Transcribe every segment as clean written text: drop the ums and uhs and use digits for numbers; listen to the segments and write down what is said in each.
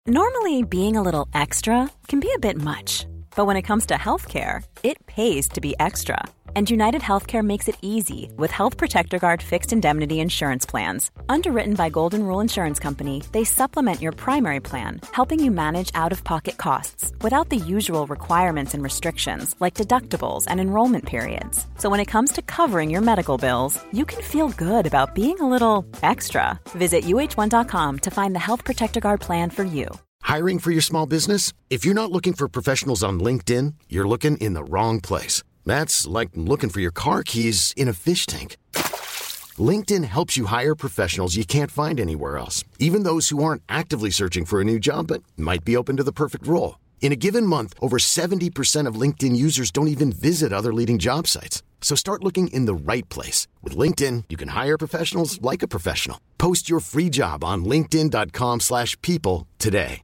Normally, being a little extra can be a bit much, but when it comes to healthcare, it pays to be extra. And United Healthcare makes it easy with Health Protector Guard fixed indemnity insurance plans. Underwritten by Golden Rule Insurance Company, they supplement your primary plan, helping you manage out-of-pocket costs without the usual requirements and restrictions like deductibles and enrollment periods. So when it comes to covering your medical bills, you can feel good about being a little extra. Visit uh1.com to find the Health Protector Guard plan for you. Hiring for your small business? If you're not looking for professionals on LinkedIn, you're looking in the wrong place. That's like looking for your car keys in a fish tank. LinkedIn helps you hire professionals you can't find anywhere else, even those who aren't actively searching for a new job but might be open to the perfect role. In a given month, over 70% of LinkedIn users don't even visit other leading job sites. So start looking in the right place. With LinkedIn, you can hire professionals like a professional. Post your free job on linkedin.com/people today.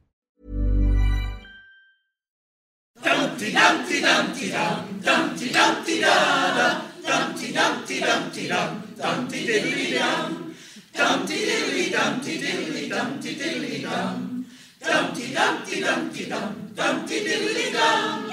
Dumpty Dumpty Dumpty Dum, Dumpty Dumpty Da, Dumpty Dumpty Dumpty Dum, Dumpty Diddly Dum, Dumpty Diddly Dumpty Diddly Dumpty Diddly Dum, Dumpty Dumpty Dumpty Dum, Dumpty Diddly Dum.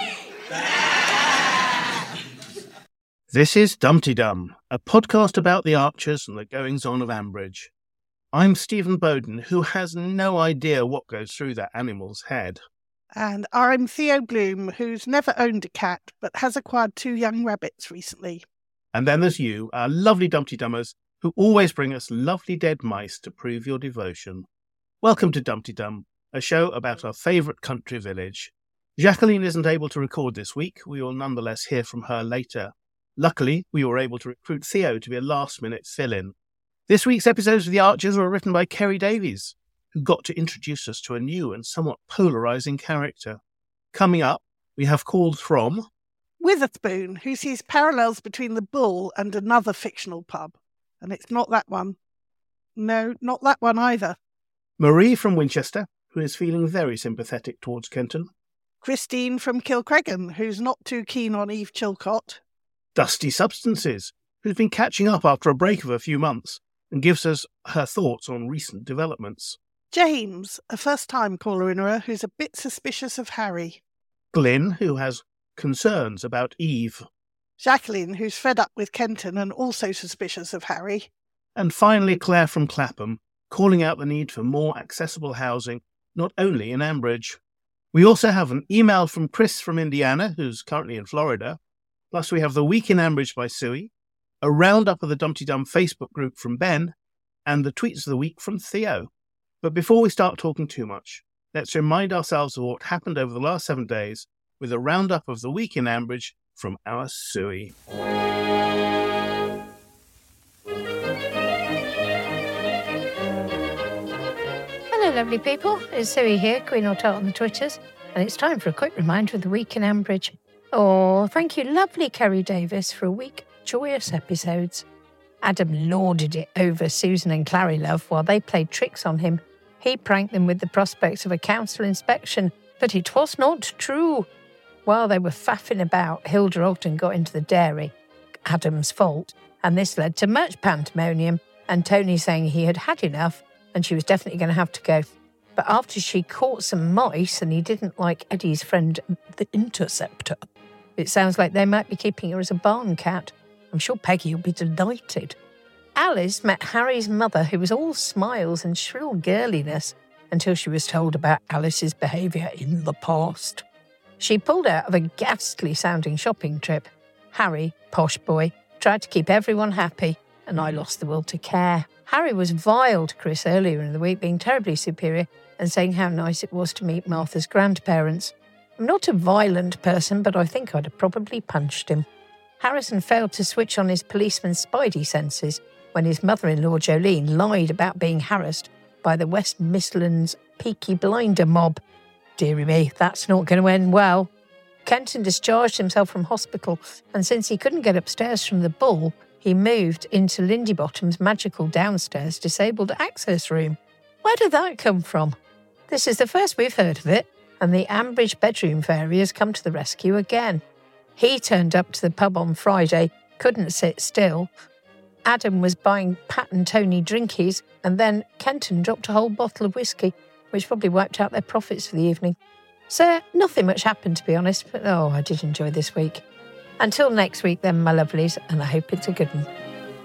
This is Dumpty Dum, a podcast about the Archers and the goings-on of Ambridge. I'm Stephen Bowden, who has no idea what goes through that animal's head. And I'm Theo Bloom, who's never owned a cat, but has acquired 2 young rabbits recently. And then there's you, our lovely Dumpty Dummers, who always bring us lovely dead mice to prove your devotion. Welcome to Dumpty Dum, a show about our favourite country village. Jacqueline isn't able to record this week. We will nonetheless hear from her later. Luckily, we were able to recruit Theo to be a last-minute fill-in. This week's episodes of The Archers were written by Kerry Davies, who got to introduce us to a new and somewhat polarising character. Coming up, we have called from Witherspoon, who sees parallels between the Bull and another fictional pub. And it's not that one. No, not that one either. Marie from Winchester, who is feeling very sympathetic towards Kenton. Christine from Kilcreggan, who's not too keen on Eve Chilcott. Dusty Substances, who's been catching up after a break of a few months and gives us her thoughts on recent developments. James, a first-time caller-innerer who's a bit suspicious of Harry. Glyn, who has concerns about Eve. Jacqueline, who's fed up with Kenton and also suspicious of Harry. And finally, Claire from Clapham, calling out the need for more accessible housing, not only in Ambridge. We also have an email from Chris from Indiana, who's currently in Florida. Plus we have the Week in Ambridge by Suey, a roundup of the Dumpty Dum Facebook group from Ben, and the Tweets of the Week from Theo. But before we start talking too much, let's remind ourselves of what happened over the last 7 days with a roundup of the Week in Ambridge from our Suey. Hello lovely people, it's Suey here, Queen or Tart on the Twitters, and it's time for a quick reminder of the Week in Ambridge. Oh, thank you lovely Kerry Davis for a week of joyous episodes. Adam lorded it over Susan and Clary Love while they played tricks on him. He pranked them with the prospects of a council inspection, but it was not true. While they were faffing about, Hilda Ogden got into the dairy, Adam's fault, and this led to much pandemonium and Tony saying he had had enough and she was definitely going to have to go. But after she caught some mice and he didn't like Eddie's friend, the Interceptor, it sounds like they might be keeping her as a barn cat. I'm sure Peggy will be delighted. Alice met Harry's mother, who was all smiles and shrill girliness, until she was told about Alice's behaviour in the past. She pulled out of a ghastly-sounding shopping trip. Harry, posh boy, tried to keep everyone happy, and I lost the will to care. Harry was vile to Chris earlier in the week, being terribly superior and saying how nice it was to meet Martha's grandparents. I'm not a violent person, but I think I'd have probably punched him. Harrison failed to switch on his policeman's spidey senses when his mother-in-law Jolene lied about being harassed by the West Midlands Peaky Blinder mob. Deary me, that's not going to end well. Kenton discharged himself from hospital, and since he couldn't get upstairs from the Bull, he moved into Lindy Bottom's magical downstairs disabled access room. Where did that come from? This is the first we've heard of it, and the Ambridge bedroom fairy has come to the rescue again. He turned up to the pub on Friday, couldn't sit still. Adam was buying Pat and Tony drinkies, and then Kenton dropped a whole bottle of whiskey, which probably wiped out their profits for the evening. So nothing much happened, to be honest, but I did enjoy this week. Until next week then, my lovelies, and I hope it's a good one.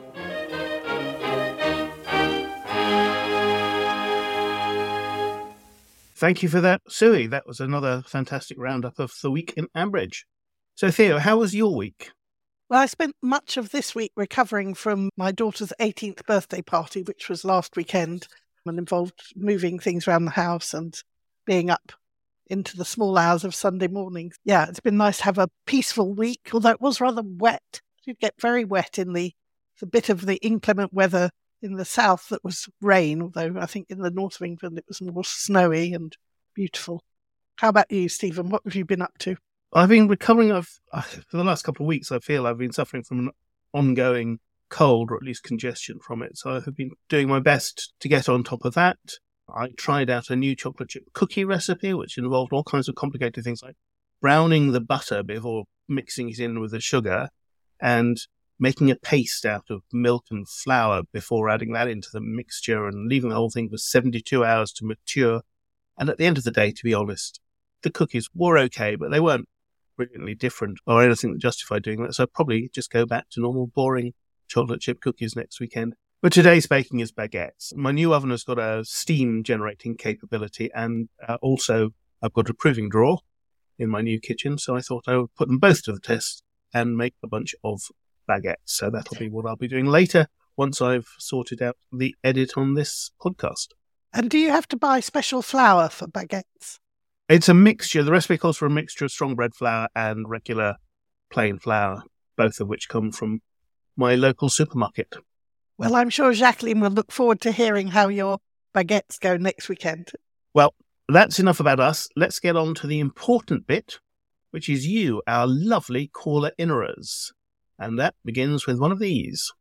Thank you for that, Suey. That was another fantastic roundup of the week in Ambridge. So, Theo, how was your week? Well, I spent much of this week recovering from my daughter's 18th birthday party, which was last weekend, and involved moving things around the house and being up into the small hours of Sunday mornings. Yeah, it's been nice to have a peaceful week, although it was rather wet. It did get very wet in the bit of the inclement weather in the south that was rain, although I think in the north of England it was more snowy and beautiful. How about you, Stephen? What have you been up to? I've been recovering for the last couple of weeks. I feel I've been suffering from an ongoing cold, or at least congestion from it. So I have been doing my best to get on top of that. I tried out a new chocolate chip cookie recipe, which involved all kinds of complicated things like browning the butter before mixing it in with the sugar and making a paste out of milk and flour before adding that into the mixture and leaving the whole thing for 72 hours to mature. And at the end of the day, to be honest, the cookies were okay, but they weren't brilliantly different or anything that justified doing that. So I'll probably just go back to normal, boring chocolate chip cookies next weekend. But today's baking is baguettes. My new oven has got a steam generating capability, and also I've got a proving drawer in my new kitchen. So I thought I would put them both to the test and make a bunch of baguettes. So that'll be what I'll be doing later once I've sorted out the edit on this podcast. And do you have to buy special flour for baguettes? It's a mixture. The recipe calls for a mixture of strong bread flour and regular plain flour, both of which come from my local supermarket. Well, I'm sure Jacqueline will look forward to hearing how your baguettes go next weekend. Well, that's enough about us. Let's get on to the important bit, which is you, our lovely caller innerers. And that begins with one of these.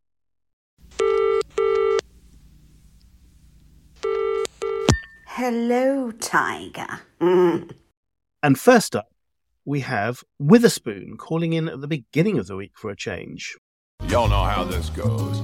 Hello, Tiger. And first up, we have Witherspoon calling in at the beginning of the week for a change. Y'all know how this goes.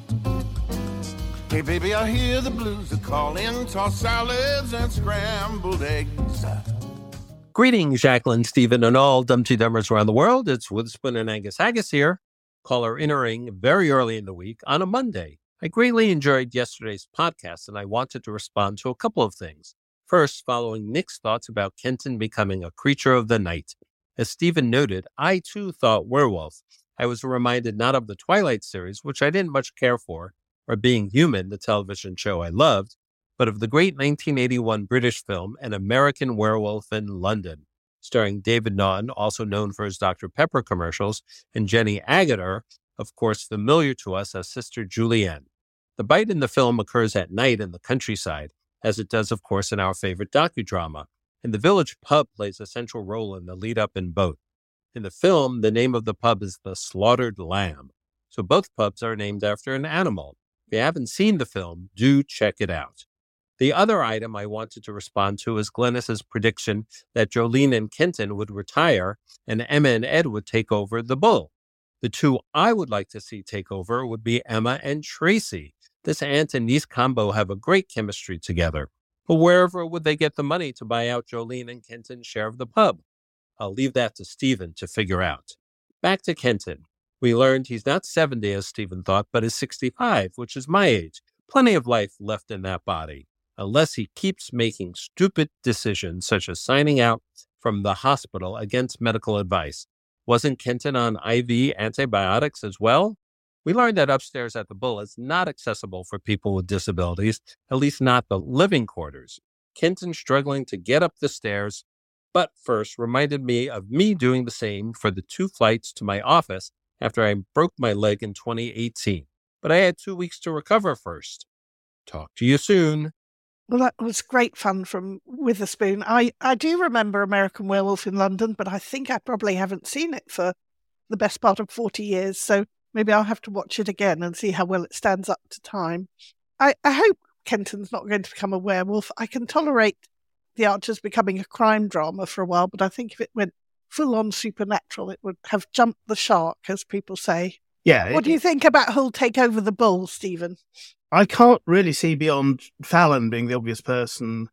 Hey, baby, I hear the blues are calling. Toss salads and scrambled eggs. Greetings, Jacqueline, Stephen, and all Dumpty Dummers around the world. It's Witherspoon and Angus Haggis here. Caller entering very early in the week on a Monday. I greatly enjoyed yesterday's podcast, and I wanted to respond to a couple of things. First, following Nick's thoughts about Kenton becoming a creature of the night. As Stephen noted, I too thought werewolf. I was reminded not of the Twilight series, which I didn't much care for, or Being Human, the television show I loved, but of the great 1981 British film An American Werewolf in London, starring David Naughton, also known for his Dr. Pepper commercials, and Jenny Agutter, of course familiar to us as Sister Julienne. The bite in the film occurs at night in the countryside, as it does, of course, in our favorite docudrama, and the village pub plays a central role in the lead-up in both. In the film, the name of the pub is the Slaughtered Lamb, so both pubs are named after an animal. If you haven't seen the film, do check it out. The other item I wanted to respond to is Glennis's prediction that Jolene and Kenton would retire and Emma and Ed would take over the Bull. The two I would like to see take over would be Emma and Tracy. This aunt and niece combo have a great chemistry together. But wherever would they get the money to buy out Jolene and Kenton's share of the pub? I'll leave that to Stephen to figure out. Back to Kenton. We learned he's not 70 as Stephen thought, but is 65, which is my age. Plenty of life left in that body, unless he keeps making stupid decisions such as signing out from the hospital against medical advice. Wasn't Kenton on IV antibiotics as well? We learned that upstairs at the Bull is not accessible for people with disabilities, at least not the living quarters. Kenton struggling to get up the stairs, but first reminded me of me doing the same for the 2 flights to my office after I broke my leg in 2018. But I had 2 weeks to recover first. Talk to you soon. Well, that was great fun from Witherspoon. I do remember American Werewolf in London, but I think I probably haven't seen it for the best part of 40 years. So maybe I'll have to watch it again and see how well it stands up to time. I hope Kenton's not going to become a werewolf. I can tolerate The Archers becoming a crime drama for a while, but I think if it went full-on supernatural, it would have jumped the shark, as people say. Yeah. What do you think about who'll take over the Bull, Stephen? I can't really see beyond Fallon being the obvious person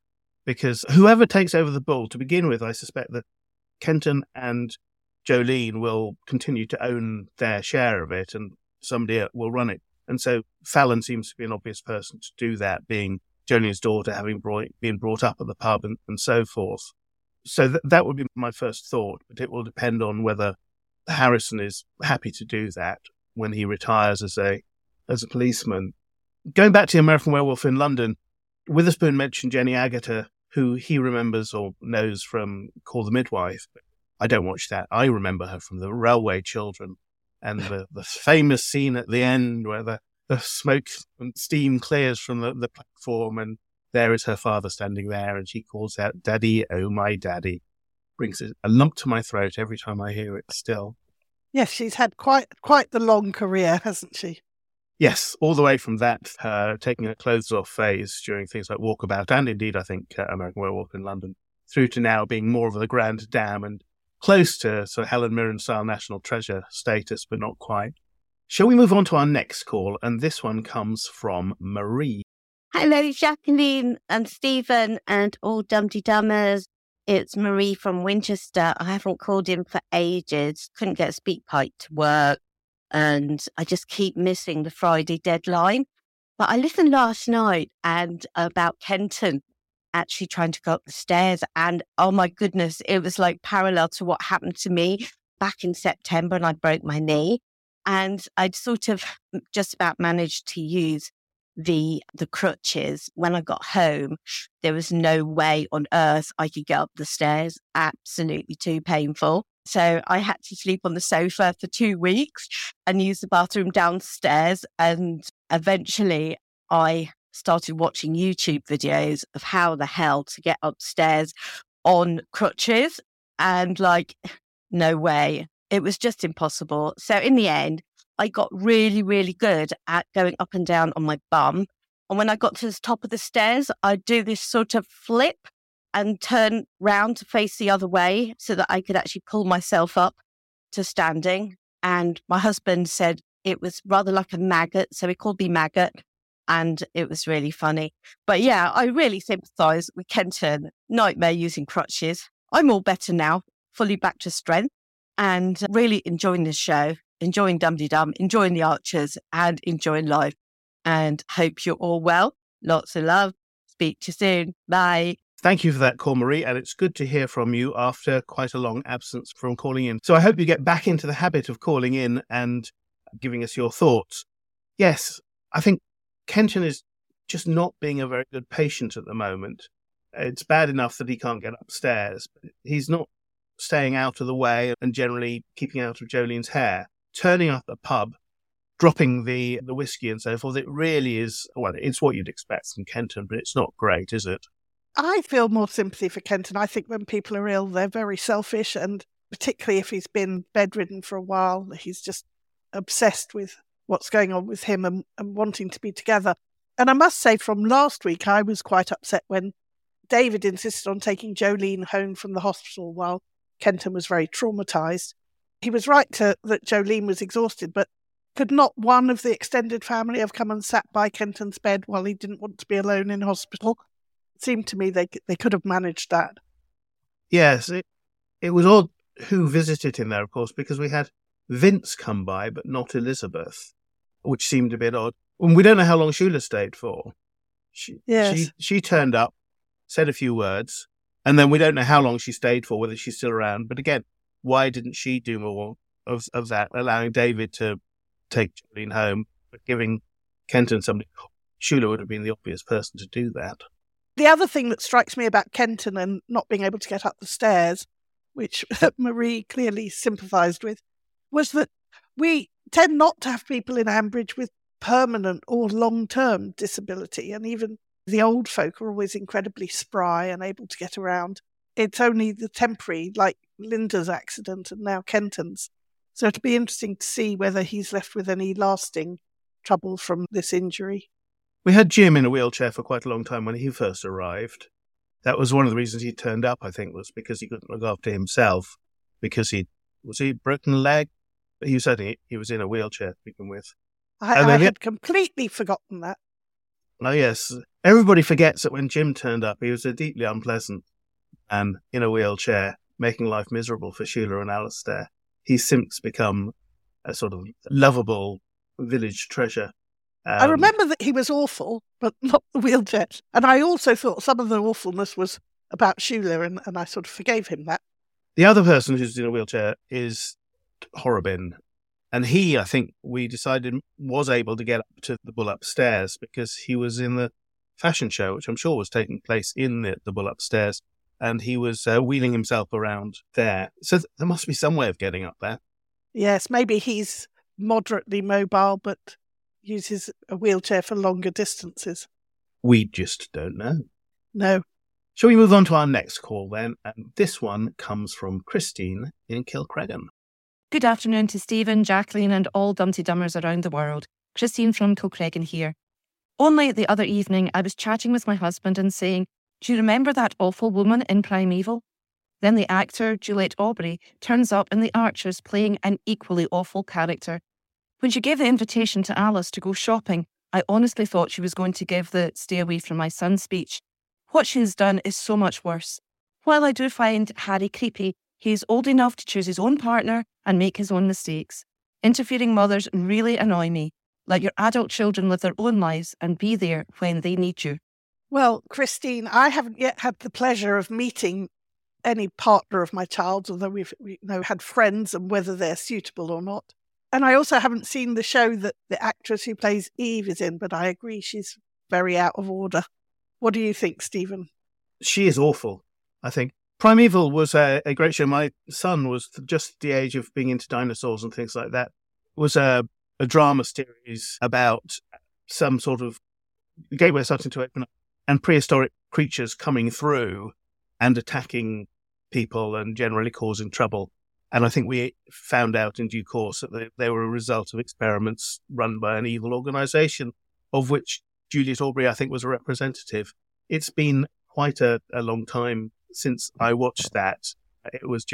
because whoever takes over the bull, to begin with, I suspect that Kenton and Jolene will continue to own their share of it and somebody will run it. And so Fallon seems to be an obvious person to do that, being Jolene's daughter, having been brought up at the pub and so forth. So that would be my first thought, but it will depend on whether Harrison is happy to do that when he retires as a policeman. Going back to the American Werewolf in London, Witherspoon mentioned Jenny Agutter, who he remembers or knows from Call the Midwife. I don't watch that. I remember her from The Railway Children and the famous scene at the end where the smoke and steam clears from the platform and there is her father standing there and she calls out, "Daddy, oh my daddy." Brings a lump to my throat every time I hear it still. Yes, she's had quite the long career, hasn't she? Yes, all the way from that, her taking her clothes off phase during things like Walkabout and indeed, I think, American Werewolf in London, through to now being more of a grand dame and close to sort of Helen Mirren-style national treasure status, but not quite. Shall we move on to our next call? And this one comes from Marie. Hello, Jacqueline and Stephen and all Dumpty Dummers. It's Marie from Winchester. I haven't called in for ages. Couldn't get a speak pipe to work. And I just keep missing the Friday deadline. But I listened last night and about Kenton actually trying to go up the stairs. And oh my goodness, it was like parallel to what happened to me back in September and I broke my knee. And I'd sort of just about managed to use the crutches. When I got home, there was no way on earth I could get up the stairs. Absolutely too painful. So I had to sleep on the sofa for 2 weeks and use the bathroom downstairs. And eventually I started watching YouTube videos of how the hell to get upstairs on crutches. And no way. It was just impossible. So in the end, I got really, really good at going up and down on my bum. And when I got to the top of the stairs, I'd do this sort of flip and turn round to face the other way so that I could actually pull myself up to standing. And my husband said it was rather like a maggot, so he called me Maggot, and it was really funny. But yeah, I really sympathise with Kenton. Nightmare using crutches. I'm all better now, fully back to strength, and really enjoying this show, enjoying Dumpty Dum, enjoying the Archers, and enjoying life. And hope you're all well. Lots of love. Speak to you soon. Bye. Thank you for that call, Marie, and it's good to hear from you after quite a long absence from calling in. So I hope you get back into the habit of calling in and giving us your thoughts. Yes, I think Kenton is just not being a very good patient at the moment. It's bad enough that he can't get upstairs, but he's not staying out of the way and generally keeping out of Jolene's hair. Turning up at the pub, dropping the whiskey and so forth, it really is, well, it's what you'd expect from Kenton, but it's not great, is it? I feel more sympathy for Kenton. I think when people are ill, they're very selfish, and particularly if he's been bedridden for a while, he's just obsessed with what's going on with him and wanting to be together. And I must say, from last week, I was quite upset when David insisted on taking Jolene home from the hospital while Kenton was very traumatised. He was right that Jolene was exhausted, but could not one of the extended family have come and sat by Kenton's bed while he didn't want to be alone in hospital? It seemed to me they could have managed that. Yes, it was odd who visited him there, of course, because we had Vince come by, but not Elizabeth, which seemed a bit odd. And we don't know how long Shula stayed for. She turned up, said a few words, and then we don't know how long she stayed for, whether she's still around. But again, why didn't she do more of that, allowing David to take Jolene home, but giving Kenton somebody? Shula would have been the obvious person to do that. The other thing that strikes me about Kenton and not being able to get up the stairs, which Marie clearly sympathised with, was that we tend not to have people in Ambridge with permanent or long-term disability, and even the old folk are always incredibly spry and able to get around. It's only the temporary, like Linda's accident and now Kenton's. So it'll be interesting to see whether he's left with any lasting trouble from this injury. We had Jim in a wheelchair for quite a long time when he first arrived. That was one of the reasons he turned up, I think, was because he couldn't look after himself, because he broken a leg? But he was in a wheelchair to begin with. I had completely forgotten that. Oh, yes. Everybody forgets that when Jim turned up, he was a deeply unpleasant man in a wheelchair, making life miserable for Sheila and Alistair. He's since become a sort of lovable village treasure. I remember that he was awful, but not the wheelchair. And I also thought some of the awfulness was about Sheila, and I sort of forgave him that. The other person who's in a wheelchair is Horrobin. And he, I think we decided, was able to get up to the Bull upstairs because he was in the fashion show, which I'm sure was taking place in the Bull upstairs. And he was wheeling himself around there. So there must be some way of getting up there. Yes, maybe he's moderately mobile, but uses a wheelchair for longer distances. We just don't know. No. Shall we move on to our next call then? And this one comes from Christine in Kilcreggan. Good afternoon to Stephen, Jacqueline and all Dumpty Dummers around the world. Christine from Kilcreggan here. Only the other evening I was chatting with my husband and saying, do you remember that awful woman in Primeval? Then the actor, Juliet Aubrey, turns up in The Archers playing an equally awful character. When she gave the invitation to Alice to go shopping, I honestly thought she was going to give the stay away from my son speech. What she has done is so much worse. While I do find Harry creepy, he is old enough to choose his own partner and make his own mistakes. Interfering mothers really annoy me. Let your adult children live their own lives and be there when they need you. Well, Christine, I haven't yet had the pleasure of meeting any partner of my child's, although we've had friends and whether they're suitable or not. And I also haven't seen the show that the actress who plays Eve is in, but I agree she's very out of order. What do you think, Stephen? She is awful, I think. Primeval was a great show. My son was just the age of being into dinosaurs and things like that. It was a drama series about some sort of gateway starting to open up and prehistoric creatures coming through and attacking people and generally causing trouble. And I think we found out in due course that they were a result of experiments run by an evil organisation, of which Juliet Aubrey, I think, was a representative. It's been quite a long time since I watched that. It was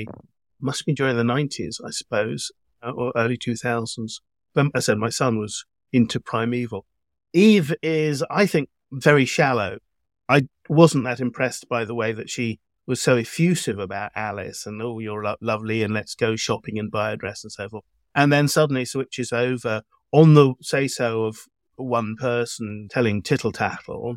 must have been during the 90s, I suppose, or early 2000s. But as I said, my son was into Primeval. Eve is, I think, very shallow. I wasn't that impressed by the way that she was so effusive about Alice and, oh, you're lovely and let's go shopping and buy a dress and so forth. And then suddenly switches over on the say-so of one person telling tittle-tattle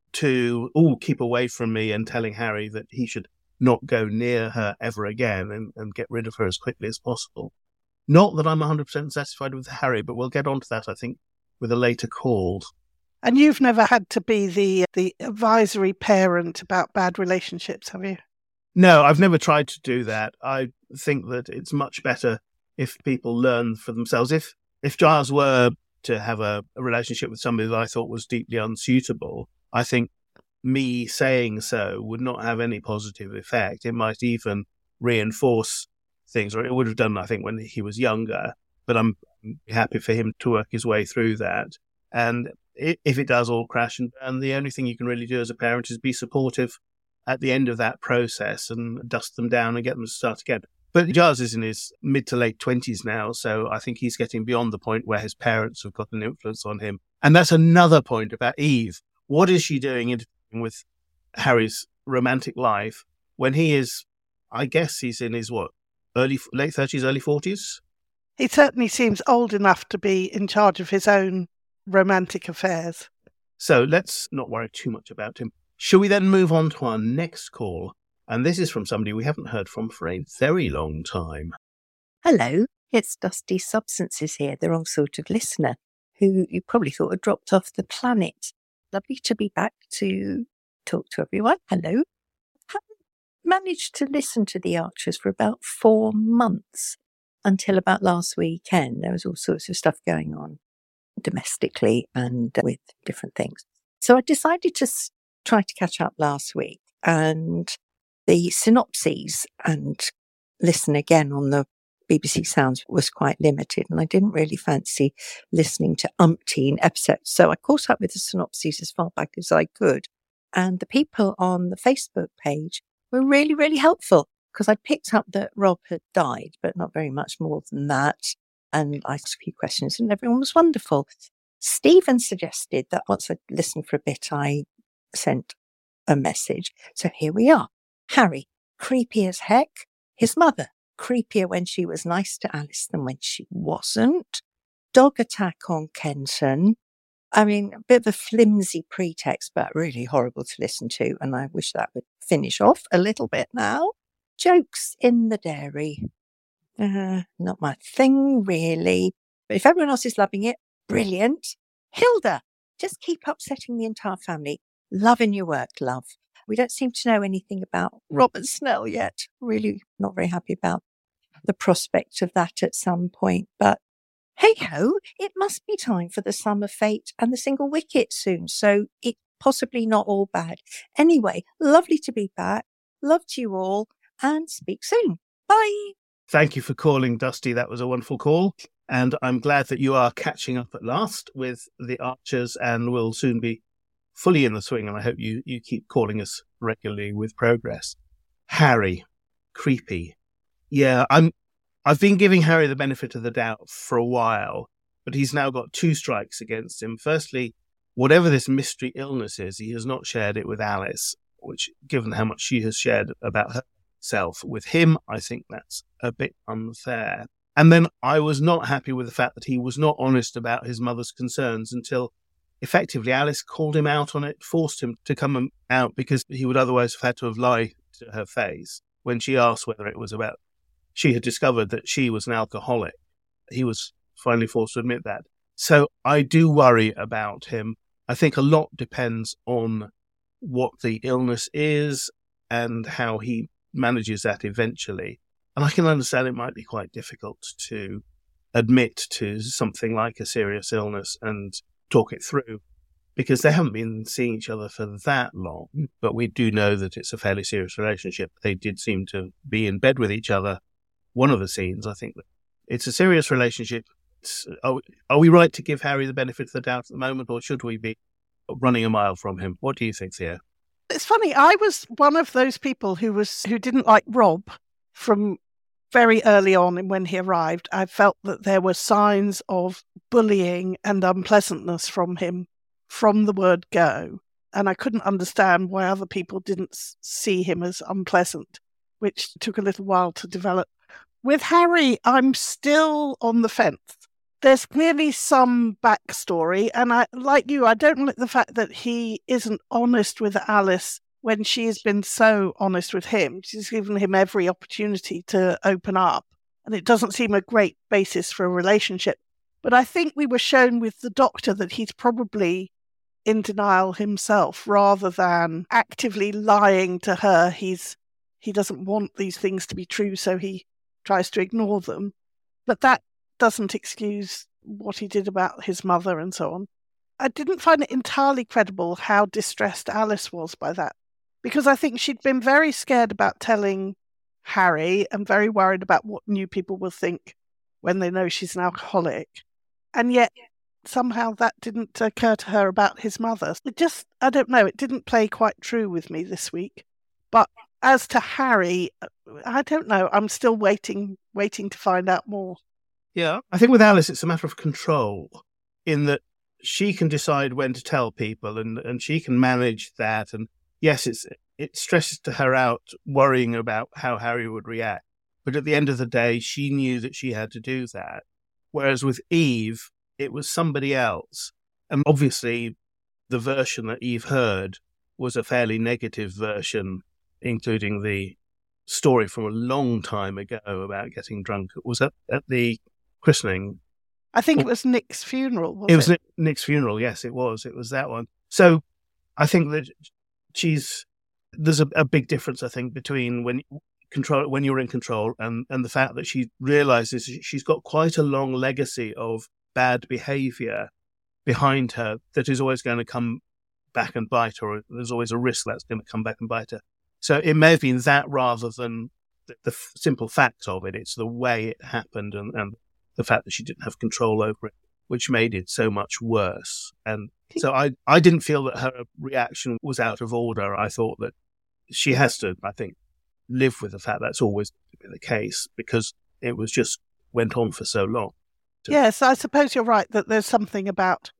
to, oh, keep away from me, and telling Harry that he should not go near her ever again and get rid of her as quickly as possible. Not that I'm 100% satisfied with Harry, but we'll get on to that, I think, with a later call. And you've never had to be the advisory parent about bad relationships, have you? No, I've never tried to do that. I think that it's much better if people learn for themselves. If Giles were to have a relationship with somebody that I thought was deeply unsuitable, I think me saying so would not have any positive effect. It might even reinforce things, or it would have done, I think, when he was younger. But I'm happy for him to work his way through that. And if it does all crash and burn, the only thing you can really do as a parent is be supportive at the end of that process and dust them down and get them to start again. But Giles is in his mid to late 20s now, so I think he's getting beyond the point where his parents have got an influence on him. And that's another point about Eve. What is she doing interfering with Harry's romantic life when he is, I guess he's in his, late 30s, early 40s? He certainly seems old enough to be in charge of his own romantic affairs. So let's not worry too much about him. Shall we then move on to our next call? And this is from somebody we haven't heard from for a very long time. Hello, it's Dusty Substances here, the wrong sort of listener, who you probably thought had dropped off the planet. Lovely to be back to talk to everyone. Hello. Haven't managed to listen to The Archers for about 4 months until about last weekend. There was all sorts of stuff going on domestically and with different things. So I decided to try to catch up last week and the synopses and listen again on the BBC Sounds was quite limited, and I didn't really fancy listening to umpteen episodes. So I caught up with the synopses as far back as I could. And the people on the Facebook page were really, really helpful because I picked up that Rob had died, but not very much more than that. And I asked a few questions and everyone was wonderful. Stephen suggested that once I listened for a bit, I sent a message. So here we are. Harry, creepy as heck. His mother, creepier when she was nice to Alice than when she wasn't. Dog attack on Kenton. I mean, a bit of a flimsy pretext, but really horrible to listen to. And I wish that would finish off a little bit now. Jokes in the dairy. Not my thing, really. But if everyone else is loving it, brilliant. Hilda, just keep upsetting the entire family. Loving your work, love. We don't seem to know anything about Robert Snell yet. Really not very happy about the prospect of that at some point. But hey-ho, it must be time for the summer fete and the single wicket soon. So it's possibly not all bad. Anyway, lovely to be back. Love to you all and speak soon. Bye. Thank you for calling, Dusty. That was a wonderful call. And I'm glad that you are catching up at last with the Archers and will soon be fully in the swing. And I hope you keep calling us regularly with progress. Harry, creepy. Yeah, I've been giving Harry the benefit of the doubt for a while, but he's now got 2 strikes against him. Firstly, whatever this mystery illness is, he has not shared it with Alice, which, given how much she has shared about herself with him, I think that's a bit unfair. And then I was not happy with the fact that he was not honest about his mother's concerns until effectively Alice called him out on it, forced him to come out because he would otherwise have had to have lied to her face when she asked whether it was about she had discovered that she was an alcoholic. He was finally forced to admit that. So I do worry about him. I think a lot depends on what the illness is and how he manages that eventually. And I can understand it might be quite difficult to admit to something like a serious illness and talk it through because they haven't been seeing each other for that long. But we do know that it's a fairly serious relationship. They did seem to be in bed with each other. One of the scenes, I think that it's a serious relationship. Are we right to give Harry the benefit of the doubt at the moment, or should we be running a mile from him? What do you think, Thea? It's funny. I was one of those people who didn't like Rob from very early on when he arrived. I felt that there were signs of bullying and unpleasantness from him from the word go. And I couldn't understand why other people didn't see him as unpleasant, which took a little while to develop. With Harry, I'm still on the fence. There's clearly some backstory, and I don't like the fact that he isn't honest with Alice when she has been so honest with him. She's given him every opportunity to open up, and it doesn't seem a great basis for a relationship. But I think we were shown with the doctor that he's probably in denial himself rather than actively lying to her. He doesn't want these things to be true, so he tries to ignore them. But that doesn't excuse what he did about his mother and so on. I didn't find it entirely credible how distressed Alice was by that, because I think she'd been very scared about telling Harry and very worried about what new people will think when they know she's an alcoholic. And yet somehow that didn't occur to her about his mother. I don't know, it didn't play quite true with me this week. But as to Harry, I don't know. I'm still waiting to find out more. Yeah, I think with Alice, it's a matter of control in that she can decide when to tell people and she can manage that. And yes, it stresses to her out worrying about how Harry would react. But at the end of the day, she knew that she had to do that. Whereas with Eve, it was somebody else. And obviously, the version that Eve heard was a fairly negative version, including the story from a long time ago about getting drunk. It was at the christening. I think it was Nick's funeral, It was Nick's funeral, yes, it was. It was that one. So I think that there's a big difference, I think, between when you're in control and the fact that she realizes she's got quite a long legacy of bad behavior behind her that is always going to come back and bite her, or there's always a risk that's going to come back and bite her. So it may have been that rather than the simple facts of it. It's the way it happened and the fact that she didn't have control over it, which made it so much worse. And so I didn't feel that her reaction was out of order. I thought that she has to, I think, live with the fact that's always the case because it was just went on for so long. Yes, I suppose you're right that there's something about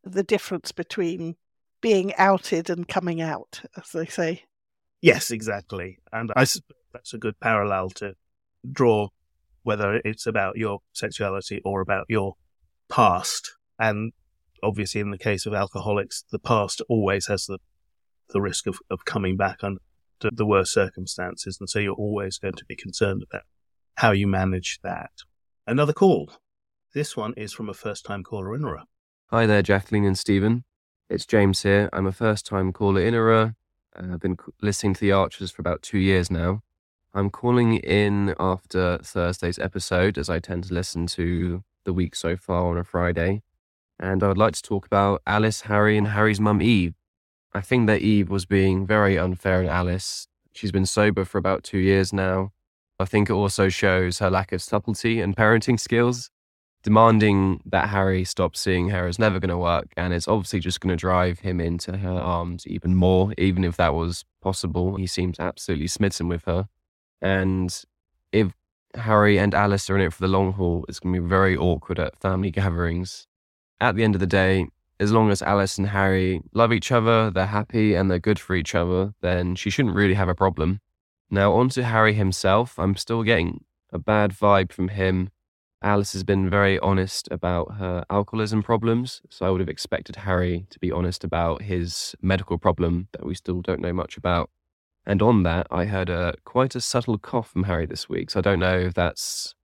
the difference between being outed and coming out, as they say. Yes, exactly. And I suppose that's a good parallel to draw, whether it's about your sexuality or about your past. And obviously, in the case of alcoholics, the past always has the risk of coming back under the worst circumstances. And so you're always going to be concerned about how you manage that. Another call. This one is from a first-time caller innerer. Hi there, Jacqueline and Stephen. It's James here. I'm a first-time caller innerer. I've been listening to The Archers for about 2 years now. I'm calling in after Thursday's episode, as I tend to listen to the week so far on a Friday. And I would like to talk about Alice, Harry, and Harry's mum, Eve. I think that Eve was being very unfair on Alice. She's been sober for about 2 years now. I think it also shows her lack of subtlety and parenting skills. Demanding that Harry stop seeing her is never going to work, and it's obviously just going to drive him into her arms even more, even if that was possible. He seems absolutely smitten with her. And if Harry and Alice are in it for the long haul, it's going to be very awkward at family gatherings. At the end of the day, as long as Alice and Harry love each other, they're happy, and they're good for each other, then she shouldn't really have a problem. Now, on to Harry himself. I'm still getting a bad vibe from him. Alice has been very honest about her alcoholism problems, so I would have expected Harry to be honest about his medical problem that we still don't know much about. And on that, I heard quite a subtle cough from Harry this week, so I don't know if that's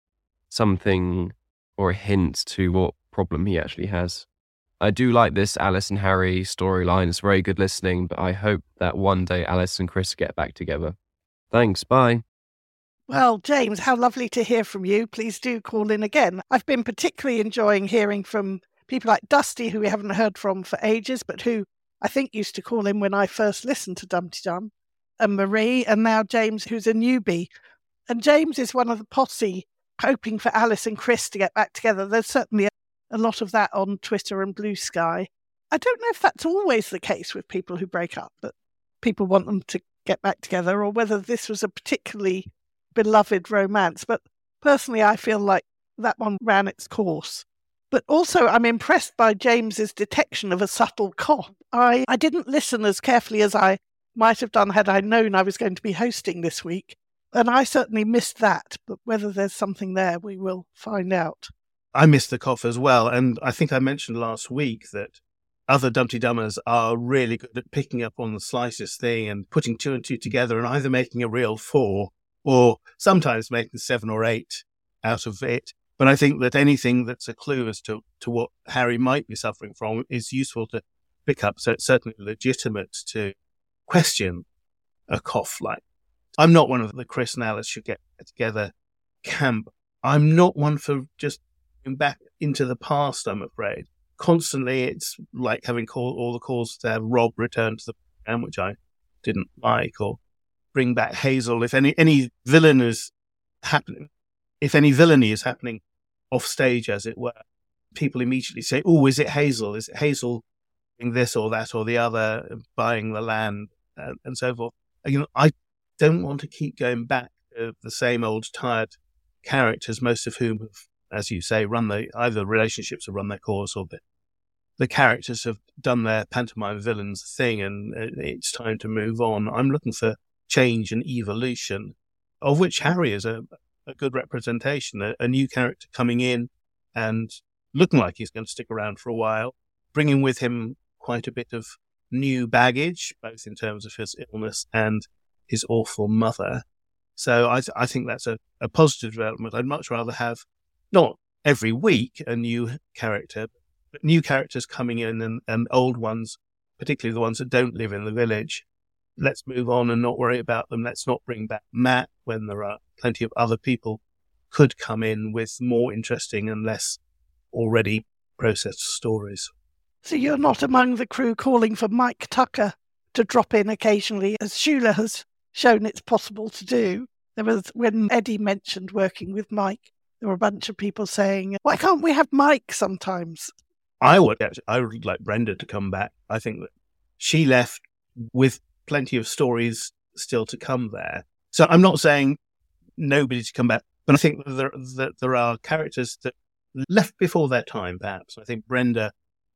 something or a hint to what problem he actually has. I do like this Alice and Harry storyline. It's very good listening, but I hope that one day Alice and Chris get back together. Thanks, bye. Well, James, how lovely to hear from you. Please do call in again. I've been particularly enjoying hearing from people like Dusty, who we haven't heard from for ages, but who I think used to call in when I first listened to Dum Tee Dum, and Marie, and now James, who's a newbie. And James is one of the posse hoping for Alice and Chris to get back together. There's certainly a lot of that on Twitter and Blue Sky. I don't know if that's always the case with people who break up, that people want them to get back together, or whether this was a particularly beloved romance. But personally, I feel like that one ran its course. But also, I'm impressed by James's detection of a subtle cough. I didn't listen as carefully as I might have done had I known I was going to be hosting this week. And I certainly missed that. But whether there's something there, we will find out. I missed the cough as well. And I think I mentioned last week that other Dum Tee Dummers are really good at picking up on the slightest thing and putting 2 and 2 together and either making a real 4 or sometimes making 7 or 8 out of it. But I think that anything that's a clue as to what Harry might be suffering from is useful to pick up. So it's certainly legitimate to question a cough like. I'm not one of the Chris and Alice should get together camp. I'm not one for just going back into the past, I'm afraid. Constantly, it's like having all the calls to have Rob return to the program, which I didn't like, or bring back Hazel. If any villain is happening, if any villainy is happening off stage, as it were, people immediately say, "Oh, is it Hazel? Is it Hazel doing this or that or the other, buying the land and so forth?" I don't want to keep going back to the same old tired characters, most of whom have, as you say, either relationships have run their course, or the characters have done their pantomime villains thing, and it's time to move on. I'm looking for change and evolution, of which Harry is a good representation. A new character coming in and looking like he's going to stick around for a while, bringing with him quite a bit of new baggage, both in terms of his illness and his awful mother. So I think that's a positive development. I'd much rather have, not every week, a new character, but new characters coming in and old ones, particularly the ones that don't live in the village. Let's move on and not worry about them. Let's not bring back Matt when there are plenty of other people could come in with more interesting and less already processed stories. So you're not among the crew calling for Mike Tucker to drop in occasionally, as Shula has shown it's possible to do. There was, when Eddie mentioned working with Mike, there were a bunch of people saying, "Why can't we have Mike sometimes?" I would like Brenda to come back. I think that she left with plenty of stories still to come there. So I'm not saying nobody to come back, but I think that there are characters that left before their time, perhaps. I think Brenda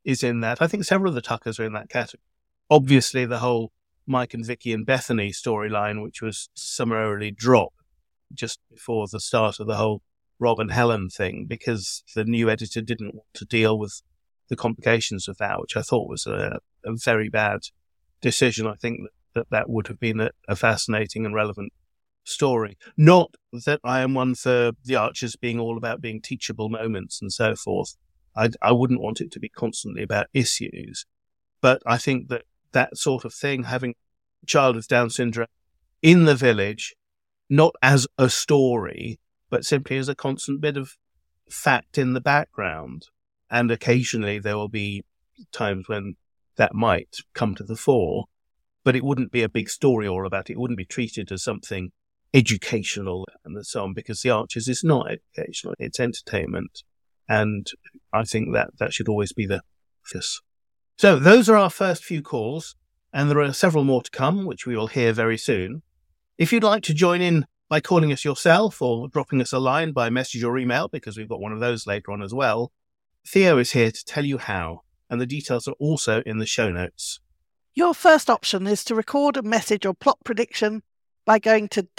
is in that. I think several of the Tuckers are in that category. Obviously, the whole Mike and Vicky and Bethany storyline, which was summarily dropped just before the start of the whole Rob and Helen thing, because the new editor didn't want to deal with the complications of that, which I thought was a very bad decision. I think that would have been a fascinating and relevant story. Not that I am one for the Archers being all about being teachable moments and so forth. I wouldn't want it to be constantly about issues. But I think that sort of thing, having a child with Down syndrome in the village, not as a story, but simply as a constant bit of fact in the background. And occasionally there will be times when that might come to the fore, but it wouldn't be a big story all about it. It wouldn't be treated as something educational and so on, because The Archers is not educational, it's entertainment. And I think that should always be the focus. So those are our first few calls, and there are several more to come, which we will hear very soon. If you'd like to join in by calling us yourself or dropping us a line by message or email, because we've got one of those later on as well, Theo is here to tell you how, and the details are also in the show notes. Your first option is to record a message or plot prediction by going to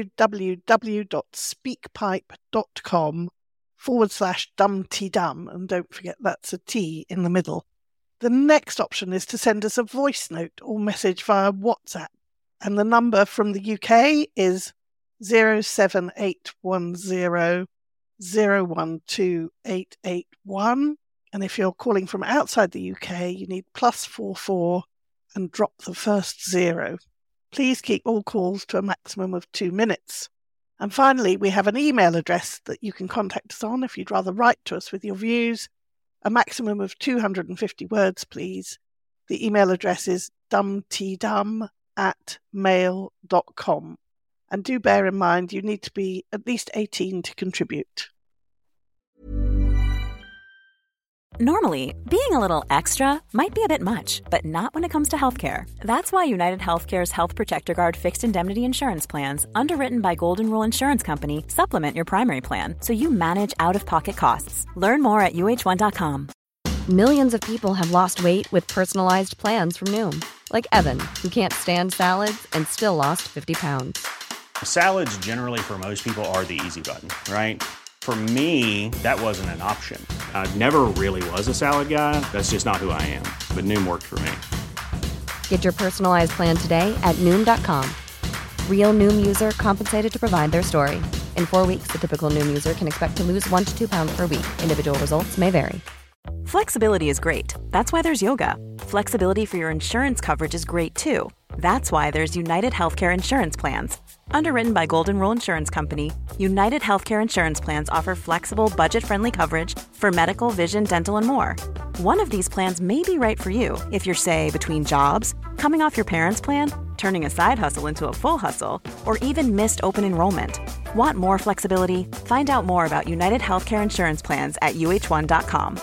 www.speakpipe.com/dumtydum, and don't forget that's a T in the middle. The next option is to send us a voice note or message via WhatsApp, and the number from the UK is 07810 012 881. And if you're calling from outside the UK, you need +44 and drop the first 0. Please keep all calls to a maximum of 2 minutes. And finally, we have an email address that you can contact us on if you'd rather write to us with your views. A maximum of 250 words, please. The email address is dumtydum@mail.com. And do bear in mind, you need to be at least 18 to contribute. Normally, being a little extra might be a bit much, but not when it comes to healthcare. That's why United Healthcare's Health Protector Guard fixed indemnity insurance plans, underwritten by Golden Rule Insurance Company, supplement your primary plan so you manage out-of-pocket costs. Learn more at uh1.com. Millions of people have lost weight with personalized plans from Noom, like Evan, who can't stand salads and still lost 50 pounds. Salads generally for most people are the easy button, right? For me, that wasn't an option. I never really was a salad guy. That's just not who I am. But Noom worked for me. Get your personalized plan today at Noom.com. Real Noom user compensated to provide their story. In 4 weeks, the typical Noom user can expect to lose 1 to 2 pounds per week. Individual results may vary. Flexibility is great. That's why there's yoga. Flexibility for your insurance coverage is great too. That's why there's United Healthcare Insurance Plans. Underwritten by Golden Rule Insurance Company, United Healthcare Insurance Plans offer flexible, budget-friendly coverage for medical, vision, dental, and more. One of these plans may be right for you if you're, say, between jobs, coming off your parents' plan, turning a side hustle into a full hustle, or even missed open enrollment. Want more flexibility? Find out more about United Healthcare Insurance Plans at uh1.com.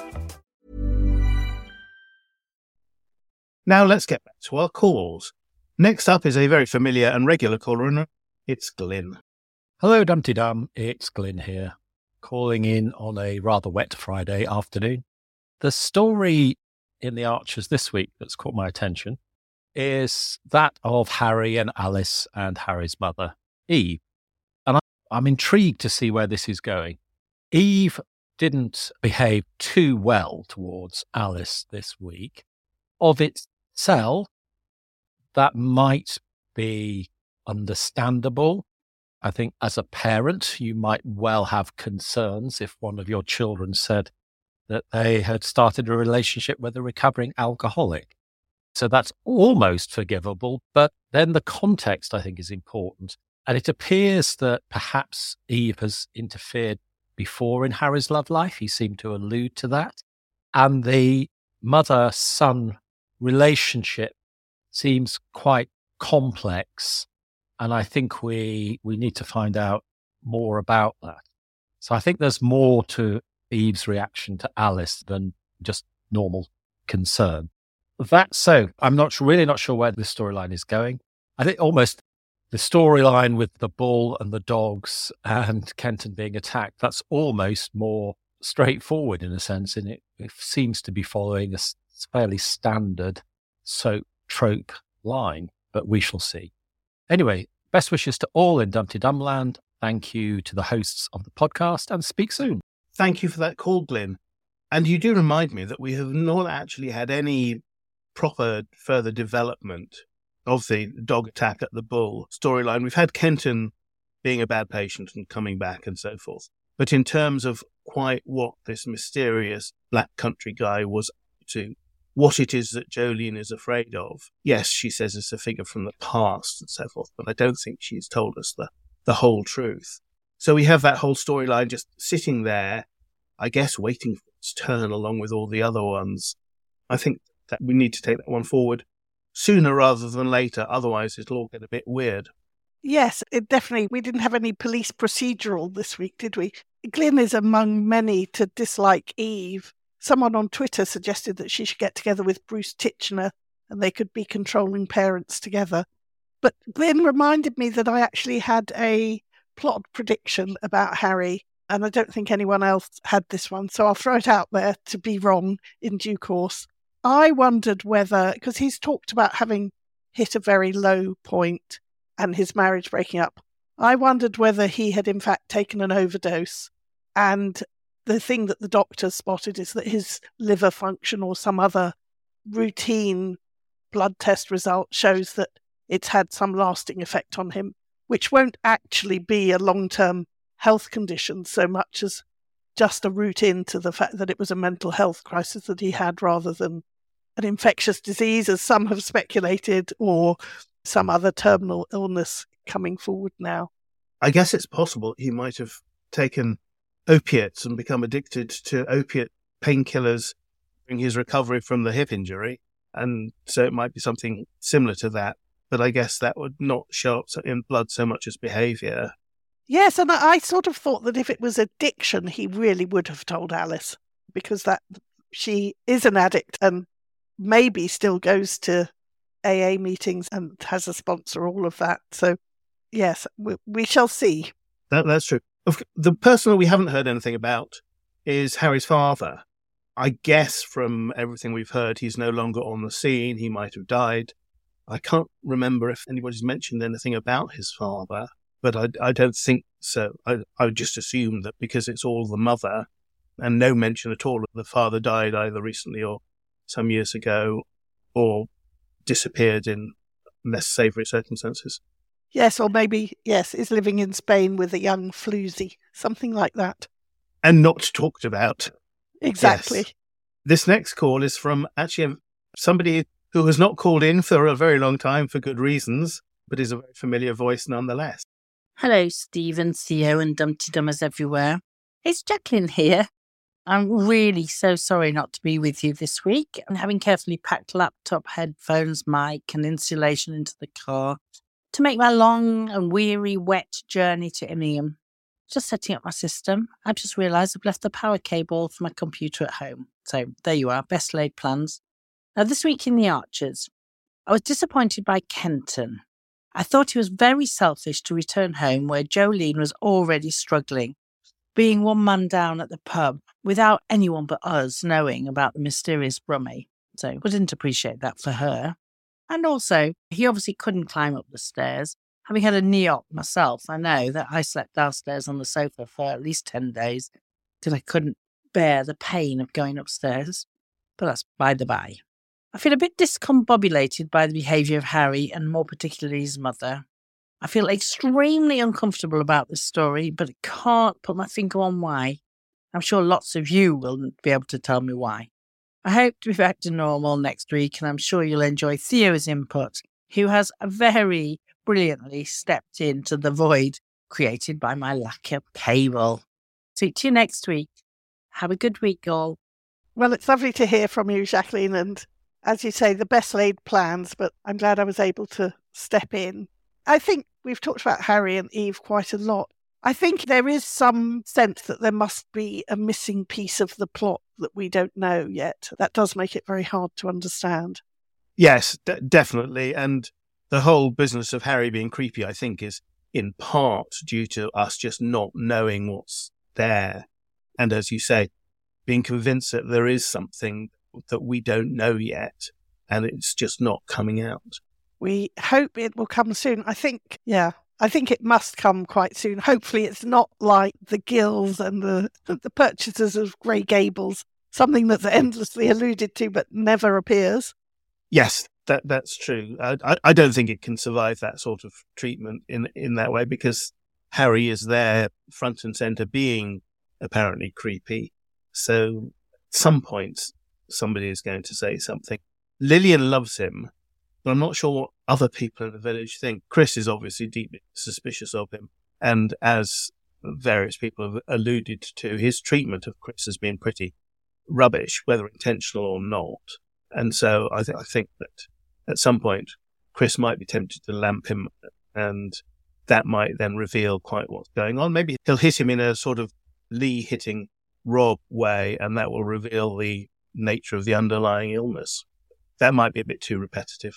Now let's get back to our calls. Next up is a very familiar and regular caller, and it's Glyn. Hello, Dumpty Dum. It's Glyn here, calling in on a rather wet Friday afternoon. The story in The Archers this week that's caught my attention is that of Harry and Alice and Harry's mother, Eve. And I'm intrigued to see where this is going. Eve didn't behave too well towards Alice this week. Of itself, that might be understandable. I think as a parent, you might well have concerns if one of your children said that they had started a relationship with a recovering alcoholic. So that's almost forgivable, but then the context, I think, is important. And it appears that perhaps Eve has interfered before in Harry's love life. He seemed to allude to that. And the mother-son relationship seems quite complex, and I think we need to find out more about that. So I think there's more to Eve's reaction to Alice than just normal concern. That's so. I'm really not sure where this storyline is going. I think almost the storyline with the bull and the dogs and Kenton being attacked, that's almost more straightforward in a sense, and it seems to be following a It's a fairly standard soap trope line, but we shall see. Anyway, best wishes to all in Dumpty Dumland. Thank you to the hosts of the podcast, and speak soon. Thank you for that call, Glyn. And you do remind me that we have not actually had any proper further development of the dog attack at the Bull storyline. We've had Kenton being a bad patient and coming back and so forth. But in terms of quite what this mysterious Black Country guy was up to, what it is that Jolene is afraid of, yes, she says it's a figure from the past and so forth, but I don't think she's told us the whole truth. So we have that whole storyline just sitting there, I guess, waiting for its turn along with all the other ones. I think that we need to take that one forward sooner rather than later, otherwise it'll all get a bit weird. Yes, it definitely. We didn't have any police procedural this week, did we? Glyn is among many to dislike Eve. Someone on Twitter suggested that she should get together with Bruce Titchener and they could be controlling parents together. But Glyn reminded me that I actually had a plot prediction about Harry, and I don't think anyone else had this one, so I'll throw it out there to be wrong in due course. I wondered whether, because he's talked about having hit a very low point and his marriage breaking up, I wondered whether he had in fact taken an overdose, and the thing that the doctor spotted is that his liver function or some other routine blood test result shows that it's had some lasting effect on him, which won't actually be a long-term health condition so much as just a route into the fact that it was a mental health crisis that he had rather than an infectious disease, as some have speculated, or some other terminal illness coming forward now. I guess it's possible he might have taken opiates and become addicted to opiate painkillers during his recovery from the hip injury, and so it might be something similar to that. But I guess that would not show up in blood so much as behaviour. Yes, and I sort of thought that if it was addiction, he really would have told Alice, because that she is an addict and maybe still goes to AA meetings and has a sponsor, all of that. So, yes, we shall see. That's true. The person we haven't heard anything about is Harry's father. I guess from everything we've heard, he's no longer on the scene. He might have died. I can't remember if anybody's mentioned anything about his father, but I don't think so. I would just assume that because it's all the mother and no mention at all of the father died either recently or some years ago or disappeared in less savoury circumstances. Yes, or maybe, yes, is living in Spain with a young floozy, something like that. And not talked about. Exactly. Yes. This next call is from actually somebody who has not called in for a very long time for good reasons, but is a very familiar voice nonetheless. Hello, Stephen, Theo, and Dumpty Dummers everywhere. It's Jacqueline here. I'm really so sorry not to be with you this week. And having carefully packed laptop, headphones, mic, and insulation into the car to make my long and weary, wet journey to Immingham. Just setting up my system, I've just realised I've left the power cable for my computer at home. So there you are, best laid plans. Now, this week in The Archers, I was disappointed by Kenton. I thought he was very selfish to return home where Jolene was already struggling, being one man down at the pub without anyone but us knowing about the mysterious Brummie. So I didn't appreciate that for her. And also, he obviously couldn't climb up the stairs. Having had a knee op myself, I know that I slept downstairs on the sofa for at least 10 days because I couldn't bear the pain of going upstairs. But that's by the by. I feel a bit discombobulated by the behaviour of Harry and more particularly his mother. I feel extremely uncomfortable about this story, but I can't put my finger on why. I'm sure lots of you will be able to tell me why. I hope to be back to normal next week, and I'm sure you'll enjoy Theo's input, who has very brilliantly stepped into the void created by my lack of cable. See you next week. Have a good week, all. Well, it's lovely to hear from you, Jacqueline, and as you say, the best laid plans, but I'm glad I was able to step in. I think we've talked about Harry and Eve quite a lot. I think there is some sense that there must be a missing piece of the plot that we don't know yet. That does make it very hard to understand. Yes, definitely. And the whole business of Harry being creepy, I think, is in part due to us just not knowing what's there. And as you say, being convinced that there is something that we don't know yet, and it's just not coming out. We hope it will come soon. I think it must come quite soon. Hopefully it's not like the Gills and the purchasers of Grey Gables, something that's endlessly alluded to but never appears. Yes, that's true. I don't think it can survive that sort of treatment in that way, because Harry is there front and centre being apparently creepy. So at some point, somebody is going to say something. Lillian loves him, but I'm not sure what other people in the village think. Chris is obviously deeply suspicious of him. And as various people have alluded to, his treatment of Chris has been pretty rubbish, whether intentional or not. And so I think that at some point, Chris might be tempted to lamp him, and that might then reveal quite what's going on. Maybe he'll hit him in a sort of Lee hitting Rob way, and that will reveal the nature of the underlying illness. That might be a bit too repetitive.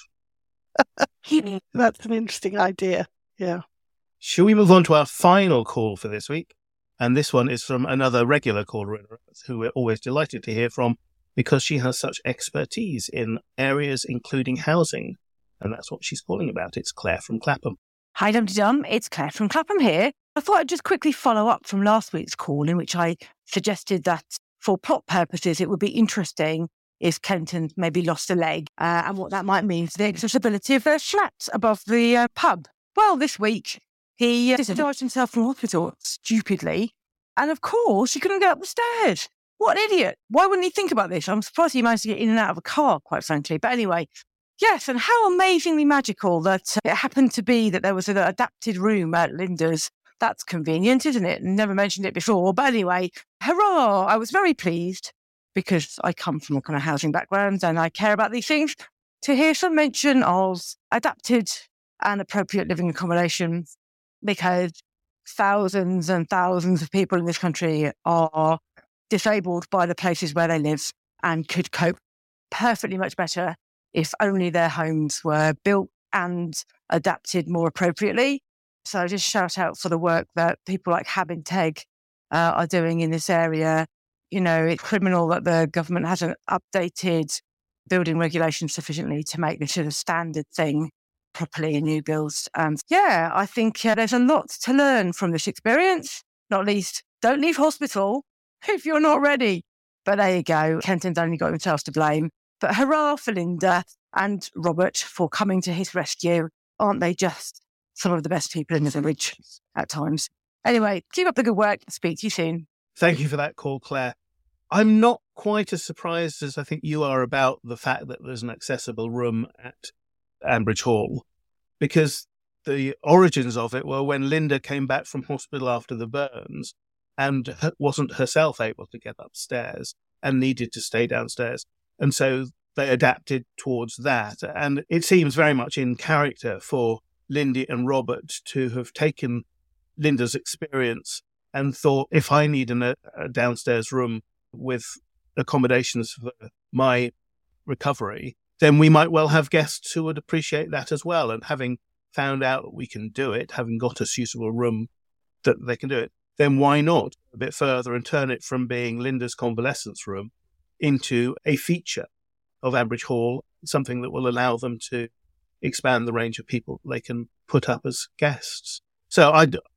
That's an interesting idea. Yeah. Shall we move on to our final call for this week? And this one is from another regular caller who we're always delighted to hear from, because she has such expertise in areas including housing. And that's what she's calling about. It's Claire from Clapham. Hi, Dum Dum. It's Claire from Clapham here. I thought I'd just quickly follow up from last week's call, in which I suggested that for plot purposes, it would be interesting if Kenton maybe lost a leg, and what that might mean for the accessibility of their flat above the pub. Well, this week, he discharged himself from hospital stupidly. And of course, he couldn't get up the stairs. What an idiot. Why wouldn't he think about this? I'm surprised he managed to get in and out of a car, quite frankly. But anyway, yes, and how amazingly magical that it happened to be that there was an adapted room at Linda's. That's convenient, isn't it? Never mentioned it before. But anyway, hurrah! I was very pleased, because I come from a kind of housing background and I care about these things, to hear some mention of adapted and appropriate living accommodation, because thousands and thousands of people in this country are disabled by the places where they live and could cope perfectly much better if only their homes were built and adapted more appropriately. So just shout out for the work that people like Hab and Teg are doing in this area. You know, it's criminal that the government hasn't updated building regulations sufficiently to make this a standard thing properly in new builds. And yeah, I think there's a lot to learn from this experience. Not least, don't leave hospital if you're not ready. But there you go. Kenton's only got himself to blame. But hurrah for Linda and Robert for coming to his rescue. Aren't they just some of the best people in the village at times? Anyway, keep up the good work. Speak to you soon. Thank you for that call, Claire. I'm not quite as surprised as I think you are about the fact that there's an accessible room at Ambridge Hall, because the origins of it were when Linda came back from hospital after the burns and wasn't herself able to get upstairs and needed to stay downstairs. And so they adapted towards that. And it seems very much in character for Lindy and Robert to have taken Linda's experience and thought, if I need a downstairs room with accommodations for my recovery, then we might well have guests who would appreciate that as well. And having found out that we can do it, having got a suitable room that they can do it, then why not go a bit further and turn it from being Linda's convalescence room into a feature of Ambridge Hall, something that will allow them to expand the range of people they can put up as guests. So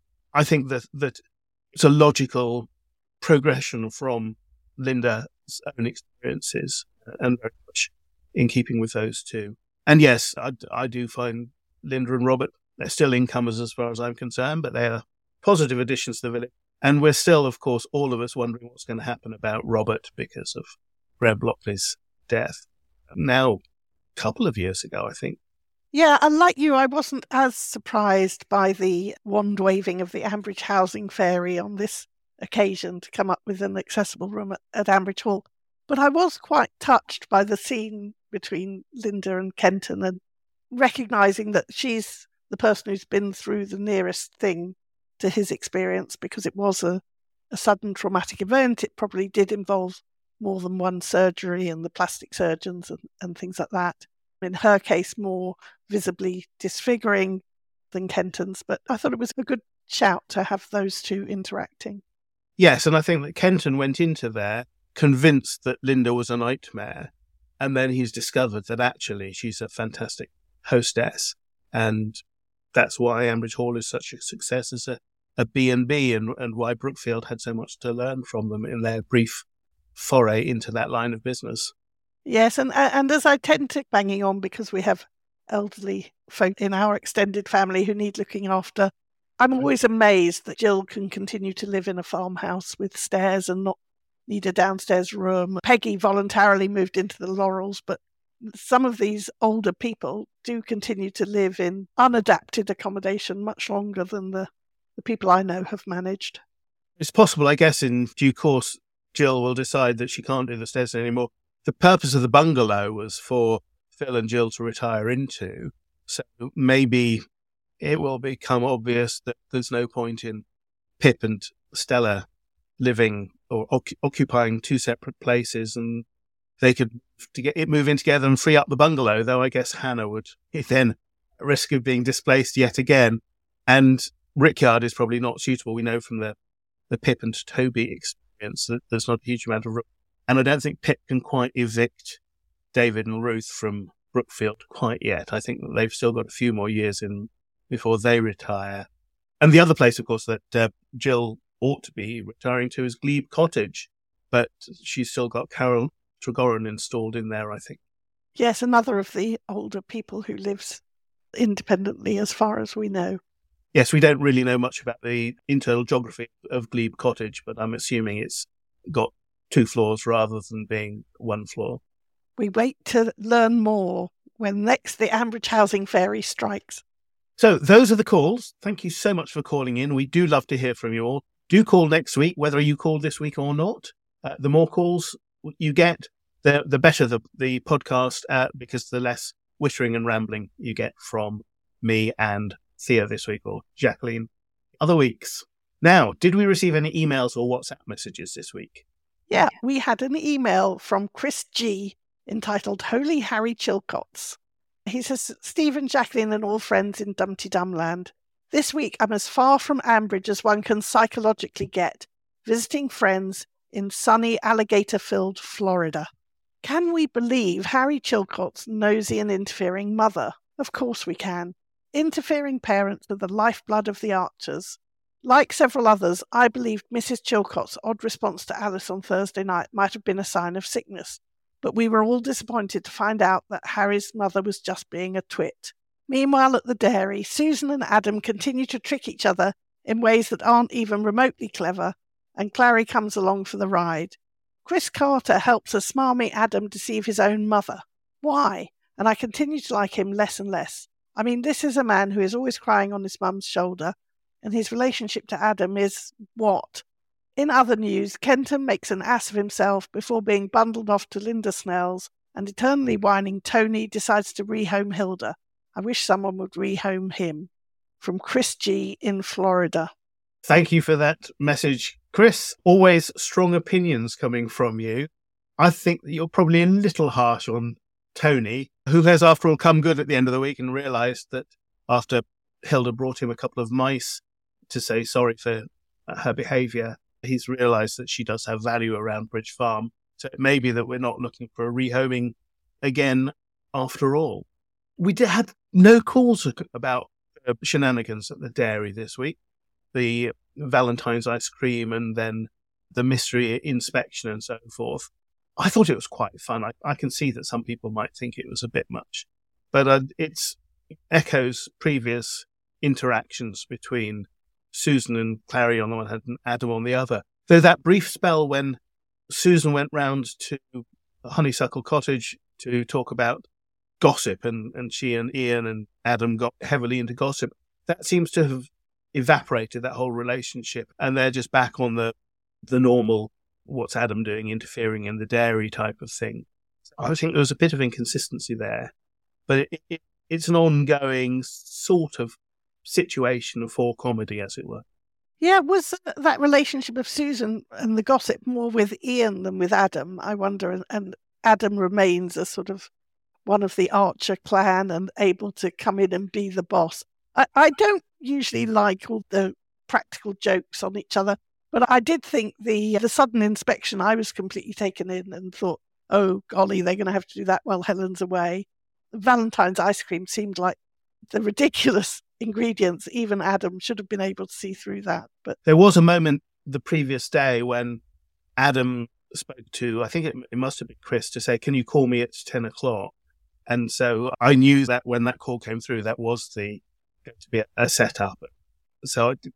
I think that it's a logical progression from Linda's own experiences, and very much in keeping with those two. And yes, I do find Linda and Robert, they're still incomers as far as I'm concerned, but they're positive additions to the village. And we're still, of course, all of us wondering what's going to happen about Robert because of Graham Blockley's death. Now, a couple of years ago, I think. Yeah, and like you, I wasn't as surprised by the wand waving of the Ambridge Housing Fairy on this occasion to come up with an accessible room at Ambridge Hall. But I was quite touched by the scene between Linda and Kenton, and recognising that she's the person who's been through the nearest thing to his experience, because it was a sudden traumatic event. It probably did involve more than one surgery and the plastic surgeons and things like that. In her case, more visibly disfiguring than Kenton's, but I thought it was a good shout to have those two interacting. Yes, and I think that Kenton went into there convinced that Linda was a nightmare. And then he's discovered that actually she's a fantastic hostess. And that's why Ambridge Hall is such a success as a B&B and why Brookfield had so much to learn from them in their brief foray into that line of business. Yes, and as I tend to banging on because we have elderly folk in our extended family who need looking after, I'm always amazed that Jill can continue to live in a farmhouse with stairs and not need a downstairs room. Peggy voluntarily moved into the Laurels, but some of these older people do continue to live in unadapted accommodation much longer than the people I know have managed. It's possible, I guess, in due course, Jill will decide that she can't do the stairs anymore. The purpose of the bungalow was for Phil and Jill to retire into. So maybe it will become obvious that there's no point in Pip and Stella living or occupying two separate places, and they could move in together and free up the bungalow, though I guess Hannah would then risk of being displaced yet again. And Rickyard is probably not suitable. We know from the Pip and Toby experience that there's not a huge amount of room. And I don't think Pip can quite evict David and Ruth from Brookfield quite yet. I think that they've still got a few more years in before they retire. And the other place, of course, that Jill ought to be retiring to is Glebe Cottage, but she's still got Carol Tregoran installed in there, I think. Yes, another of the older people who lives independently as far as we know. Yes, we don't really know much about the internal geography of Glebe Cottage, but I'm assuming it's got 2 floors rather than being 1 floor. We wait to learn more when next the Ambridge Housing Fairy strikes. So those are the calls. Thank you so much for calling in. We do love to hear from you all. Do call next week, whether you called this week or not. The more calls you get, the better the podcast, because the less wittering and rambling you get from me and Thea this week, or Jacqueline other weeks. Now, did we receive any emails or WhatsApp messages this week? Yeah, we had an email from Chris G entitled Holy Harry Chilcots. He says, Stephen, Jacqueline and all friends in Dumpty Dumland. This week I'm as far from Ambridge as one can psychologically get, visiting friends in sunny alligator-filled Florida. Can we believe Harry Chilcott's nosy and interfering mother? Of course we can. Interfering parents are the lifeblood of the Archers. Like several others, I believed Mrs. Chilcott's odd response to Alice on Thursday night might have been a sign of sickness, but we were all disappointed to find out that Harry's mother was just being a twit. Meanwhile, at the dairy, Susan and Adam continue to trick each other in ways that aren't even remotely clever, and Clary comes along for the ride. Chris Carter helps a smarmy Adam deceive his own mother. Why? And I continue to like him less and less. I mean, this is a man who is always crying on his mum's shoulder, and his relationship to Adam is what? In other news, Kenton makes an ass of himself before being bundled off to Linda Snell's, and eternally whining Tony decides to rehome Hilda. I wish someone would rehome him. From Chris G in Florida. Thank you for that message, Chris. Always strong opinions coming from you. I think that you're probably a little harsh on Tony, who has, after all, come good at the end of the week and realised that after Hilda brought him a couple of mice to say sorry for her behaviour, he's realised that she does have value around Bridge Farm. So it may be that we're not looking for a rehoming again after all. We had no calls about shenanigans at the dairy this week. The Valentine's ice cream and then the mystery inspection and so forth. I thought it was quite fun. I can see that some people might think it was a bit much. But it echoes previous interactions between Susan and Clary on the one hand and Adam on the other. Though that brief spell when Susan went round to Honeysuckle Cottage to talk about gossip and she and Ian and Adam got heavily into gossip, that seems to have evaporated, that whole relationship, and they're just back on the normal, what's Adam doing, interfering in the dairy type of thing. So I think there was a bit of inconsistency there, but it's an ongoing sort of situation for comedy, as it were. Yeah, was that relationship of Susan and the gossip more with Ian than with Adam, I wonder, and Adam remains a sort of one of the Archer clan and able to come in and be the boss. I don't usually like all the practical jokes on each other. But I did think the sudden inspection, I was completely taken in and thought, oh, golly, they're going to have to do that while Helen's away. Valentine's ice cream seemed like the ridiculous ingredients. Even Adam should have been able to see through that. But there was a moment the previous day when Adam spoke to, I think it must have been Chris, to say, can you call me at 10 o'clock? And so I knew that when that call came through, that was going to be a setup. So it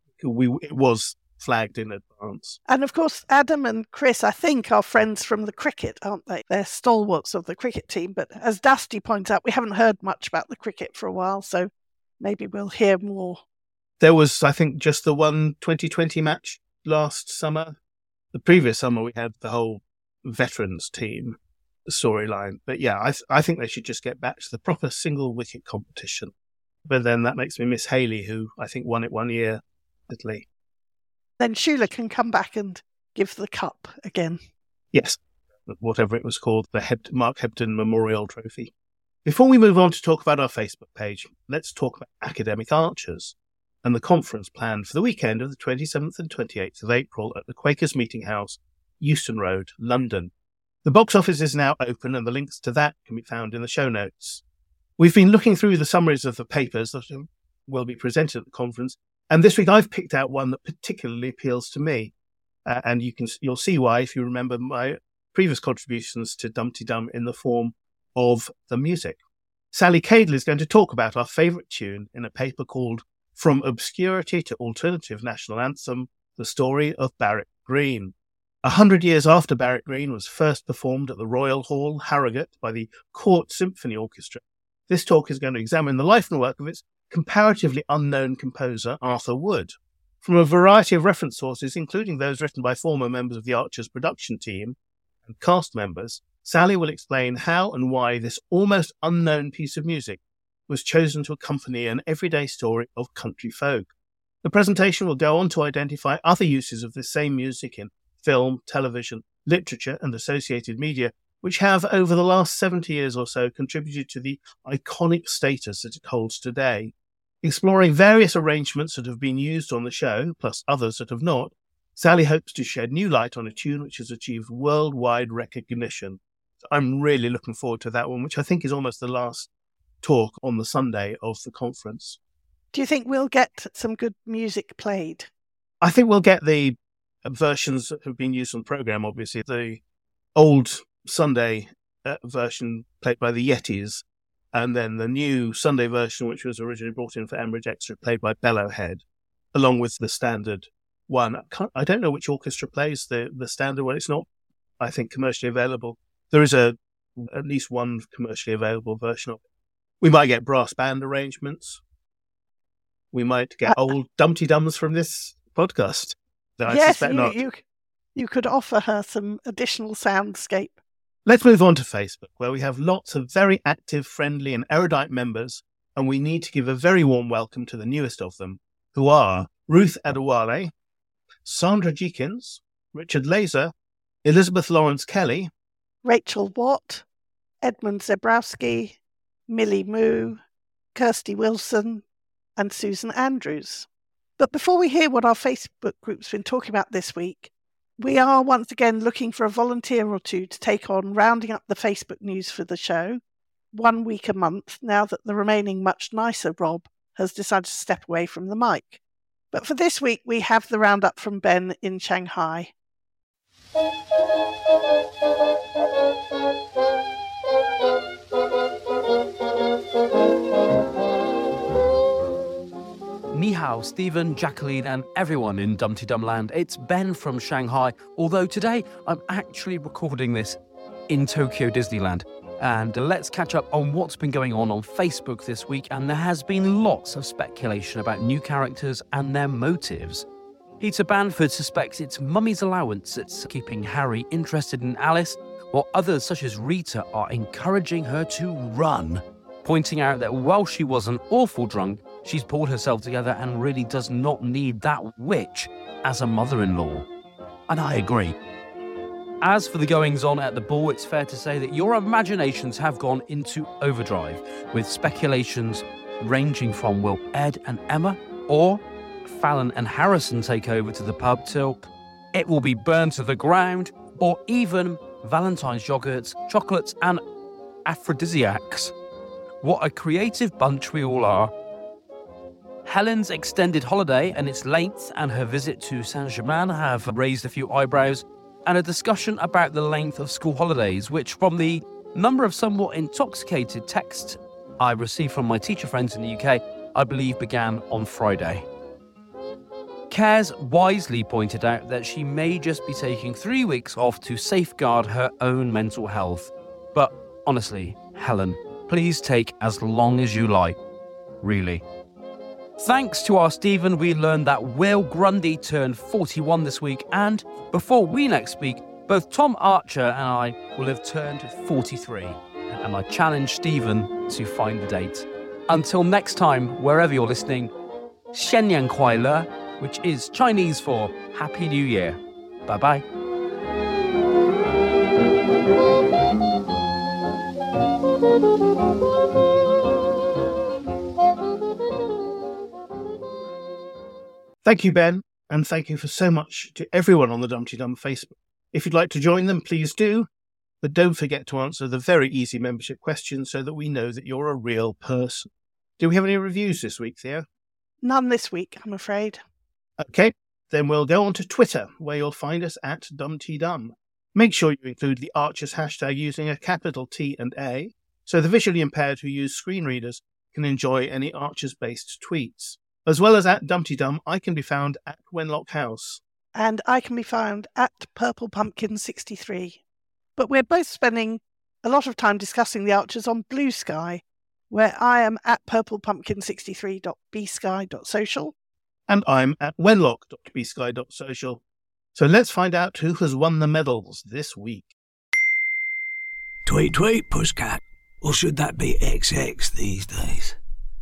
was flagged in advance. And of course, Adam and Chris, I think, are friends from the cricket, aren't they? They're stalwarts of the cricket team. But as Dusty points out, we haven't heard much about the cricket for a while, so maybe we'll hear more. There was, I think, just the one 2020 match last summer. The previous summer, we had the whole veterans team storyline. But yeah, I think they should just get back to the proper single wicket competition. But then that makes me miss Haley, who I think won it one year, Italy. Then Shula can come back and give the cup again. Yes, whatever it was called, the Mark Hebden Memorial Trophy. Before we move on to talk about our Facebook page, let's talk about Academic Archers and the conference planned for the weekend of the 27th and 28th of April at the Quakers Meeting House, Euston Road, London. The box office is now open and the links to that can be found in the show notes. We've been looking through the summaries of the papers that will be presented at the conference, and this week I've picked out one that particularly appeals to me. And you'll see why if you remember my previous contributions to Dumpty Dum in the form of the music. Sally Cadle is going to talk about our favourite tune in a paper called From Obscurity to Alternative National Anthem, The Story of Barrack Green. 100 years after Barrack Green was first performed at the Royal Hall, Harrogate, by the Court Symphony Orchestra, this talk is going to examine the life and work of its comparatively unknown composer, Arthur Wood. From a variety of reference sources, including those written by former members of the Archers production team and cast members, Sally will explain how and why this almost unknown piece of music was chosen to accompany an everyday story of country folk. The presentation will go on to identify other uses of this same music in film, television, literature, and associated media, which have, over the last 70 years or so, contributed to the iconic status that it holds today. Exploring various arrangements that have been used on the show, plus others that have not, Sally hopes to shed new light on a tune which has achieved worldwide recognition. I'm really looking forward to that one, which I think is almost the last talk on the Sunday of the conference. Do you think we'll get some good music played? I think we'll get the versions that have been used on the programme, obviously. The old Sunday version played by the Yetis, and then the new Sunday version, which was originally brought in for Ambridge Extra, played by Bellowhead, along with the standard one. I don't know which orchestra plays the standard one. It's not, I think, commercially available. There is at least one commercially available version of it. We might get brass band arrangements. We might get old Dumpty Dums from this podcast. I suspect not. You could offer her some additional soundscape. Let's move on to Facebook, where we have lots of very active, friendly and erudite members, and we need to give a very warm welcome to the newest of them, who are Ruth Adewale, Sandra Jeekins, Richard Laser, Elizabeth Lawrence Kelly, Rachel Watt, Edmund Zebrowski, Millie Moo, Kirsty Wilson, and Susan Andrews. But before we hear what our Facebook group's been talking about this week, we are once again looking for a volunteer or two to take on rounding up the Facebook news for the show, 1 week a month, now that the remaining much nicer Rob has decided to step away from the mic. But for this week, we have the roundup from Ben in Shanghai. Ni hao, Stephen, Jacqueline, and everyone in Dumpty Dum Land. It's Ben from Shanghai, although today I'm actually recording this in Tokyo Disneyland. And let's catch up on what's been going on Facebook this week, and there has been lots of speculation about new characters and their motives. Peter Banford suspects it's Mummy's allowance that's keeping Harry interested in Alice, while others such as Rita are encouraging her to run, pointing out that while she was an awful drunk, she's pulled herself together and really does not need that witch as a mother-in-law. And I agree. As for the goings-on at the ball, it's fair to say that your imaginations have gone into overdrive, with speculations ranging from will Ed and Emma or Fallon and Harrison take over to the pub till it will be burned to the ground, or even Valentine's yogurts, chocolates, and aphrodisiacs. What a creative bunch we all are. Helen's extended holiday and its length and her visit to Saint-Germain have raised a few eyebrows, and a discussion about the length of school holidays, which from the number of somewhat intoxicated texts I received from my teacher friends in the UK, I believe began on Friday. Kaz wisely pointed out that she may just be taking 3 weeks off to safeguard her own mental health. But honestly, Helen, please take as long as you like. Really. Thanks to our Stephen, we learned that Will Grundy turned 41 this week, and before we next speak, both Tom Archer and I will have turned 43. And I challenge Stephen to find the date. Until next time, wherever you're listening, 新年快乐, which is Chinese for Happy New Year. Bye-bye. Thank you, Ben, and thank you for so much to everyone on the Dumpty Dum Facebook. If you'd like to join them, please do, but don't forget to answer the very easy membership question so that we know that you're a real person. Do we have any reviews this week, Theo? None this week, I'm afraid. Okay, then we'll go on to Twitter, where you'll find us at DumTDum. Make sure you include the Archers hashtag using a capital T and A, so the visually impaired who use screen readers can enjoy any Archers-based tweets. As well as at DumTDum, I can be found at Wenlock House. And I can be found at Purple Pumpkin 63. But we're both spending a lot of time discussing the Archers on Blue Sky, where I am at purplepumpkin63.bsky.social. And I'm at wenlock.bsky.social. So let's find out who has won the medals this week. Tweet, tweet, Pusscat. Or should that be XX these days?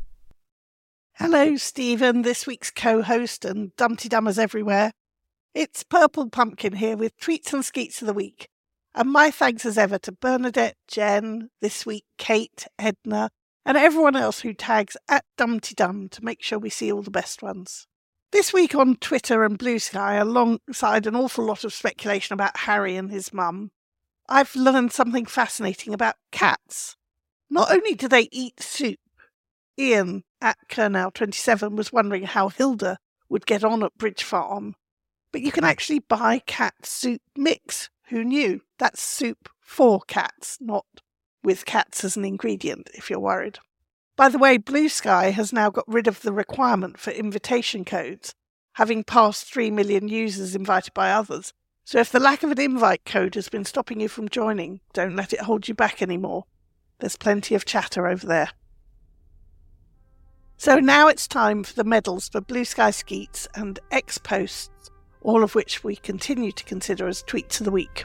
Hello, Stephen, this week's co-host and Dumpty Dummers everywhere. It's Purple Pumpkin here with Tweets and Skeets of the Week. And my thanks as ever to Bernadette, Jen, this week Kate, Edna, and everyone else who tags at Dumpty Dum to make sure we see all the best ones. This week on Twitter and Blue Sky, alongside an awful lot of speculation about Harry and his mum, I've learned something fascinating about cats. Not only do they eat soup, Ian at Kernel27 was wondering how Hilda would get on at Bridge Farm, but you can actually buy cat soup mix. Who knew? That's soup for cats, not with cats as an ingredient, if you're worried. By the way, Blue Sky has now got rid of the requirement for invitation codes, having passed 3 million users invited by others. So if the lack of an invite code has been stopping you from joining, don't let it hold you back anymore. There's plenty of chatter over there. So now it's time for the medals for Blue Sky Skeets and X posts, all of which we continue to consider as Tweets of the Week.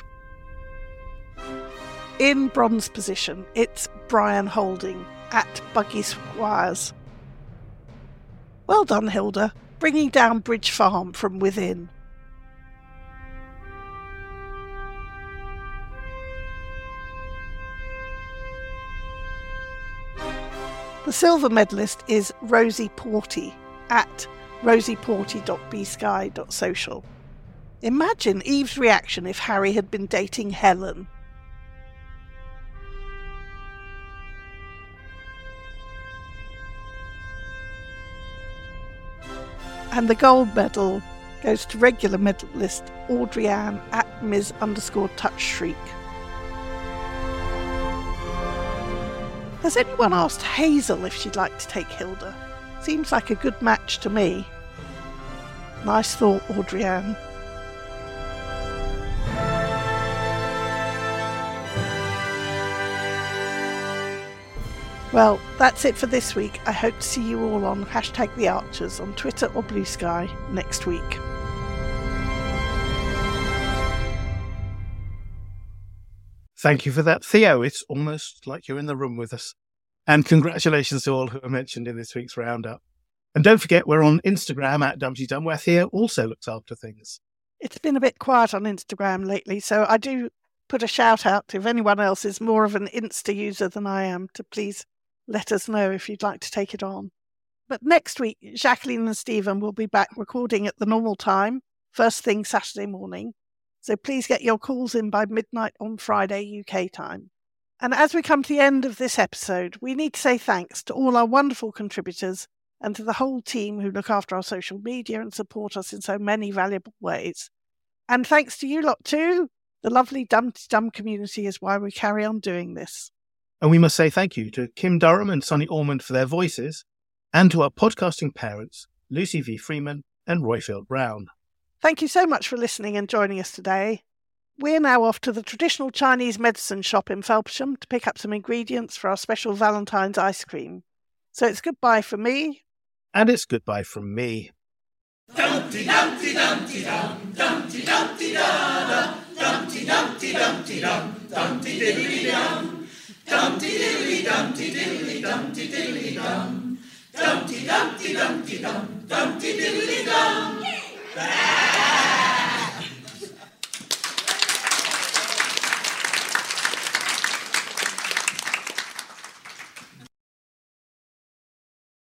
In bronze position, it's Brian Holding at Buggy Squires. Well done, Hilda, bringing down Bridge Farm from within. The silver medalist is Rosie Porty at rosieporty.bsky.social. Imagine Eve's reaction if Harry had been dating Helen. And the gold medal goes to regular medalist Audrey Ann at Ms_Touchshriek. Has anyone asked Hazel if she'd like to take Hilda? Seems like a good match to me. Nice thought, Audrey Ann. Well, that's it for this week. I hope to see you all on #TheArchers on Twitter or Blue Sky next week. Thank you for that, Theo. It's almost like you're in the room with us. And congratulations to all who are mentioned in this week's roundup. And don't forget, we're on Instagram at DumTDum, where Theo also looks after things. It's been a bit quiet on Instagram lately, so I do put a shout out if anyone else is more of an Insta user than I am, to please let us know if you'd like to take it on. But next week, Jacqueline and Stephen will be back recording at the normal time first thing Saturday morning. So please get your calls in by midnight on Friday UK time. And as we come to the end of this episode, we need to say thanks to all our wonderful contributors and to the whole team who look after our social media and support us in so many valuable ways. And thanks to you lot too. The lovely Dumpty Dum community is why we carry on doing this. And we must say thank you to Kim Durham and Sonny Ormond for their voices, and to our podcasting parents, Lucy V. Freeman and Royfield Brown. Thank you so much for listening and joining us today. We're now off to the traditional Chinese medicine shop in Felpersham to pick up some ingredients for our special Valentine's ice cream. So it's goodbye from me. And it's goodbye from me. Dumpty Dumpty Dumpty Dum, Dumpty Dumpty Da Da, Dumpty Dumpty Dumpty Dum, Dumpty Diddly Dum, Dumpty Diddly Dumpty Diddly Dumpty Diddly Dum, Dumpty Dumpty Dumpty Dum, Dumpty Diddly Dum.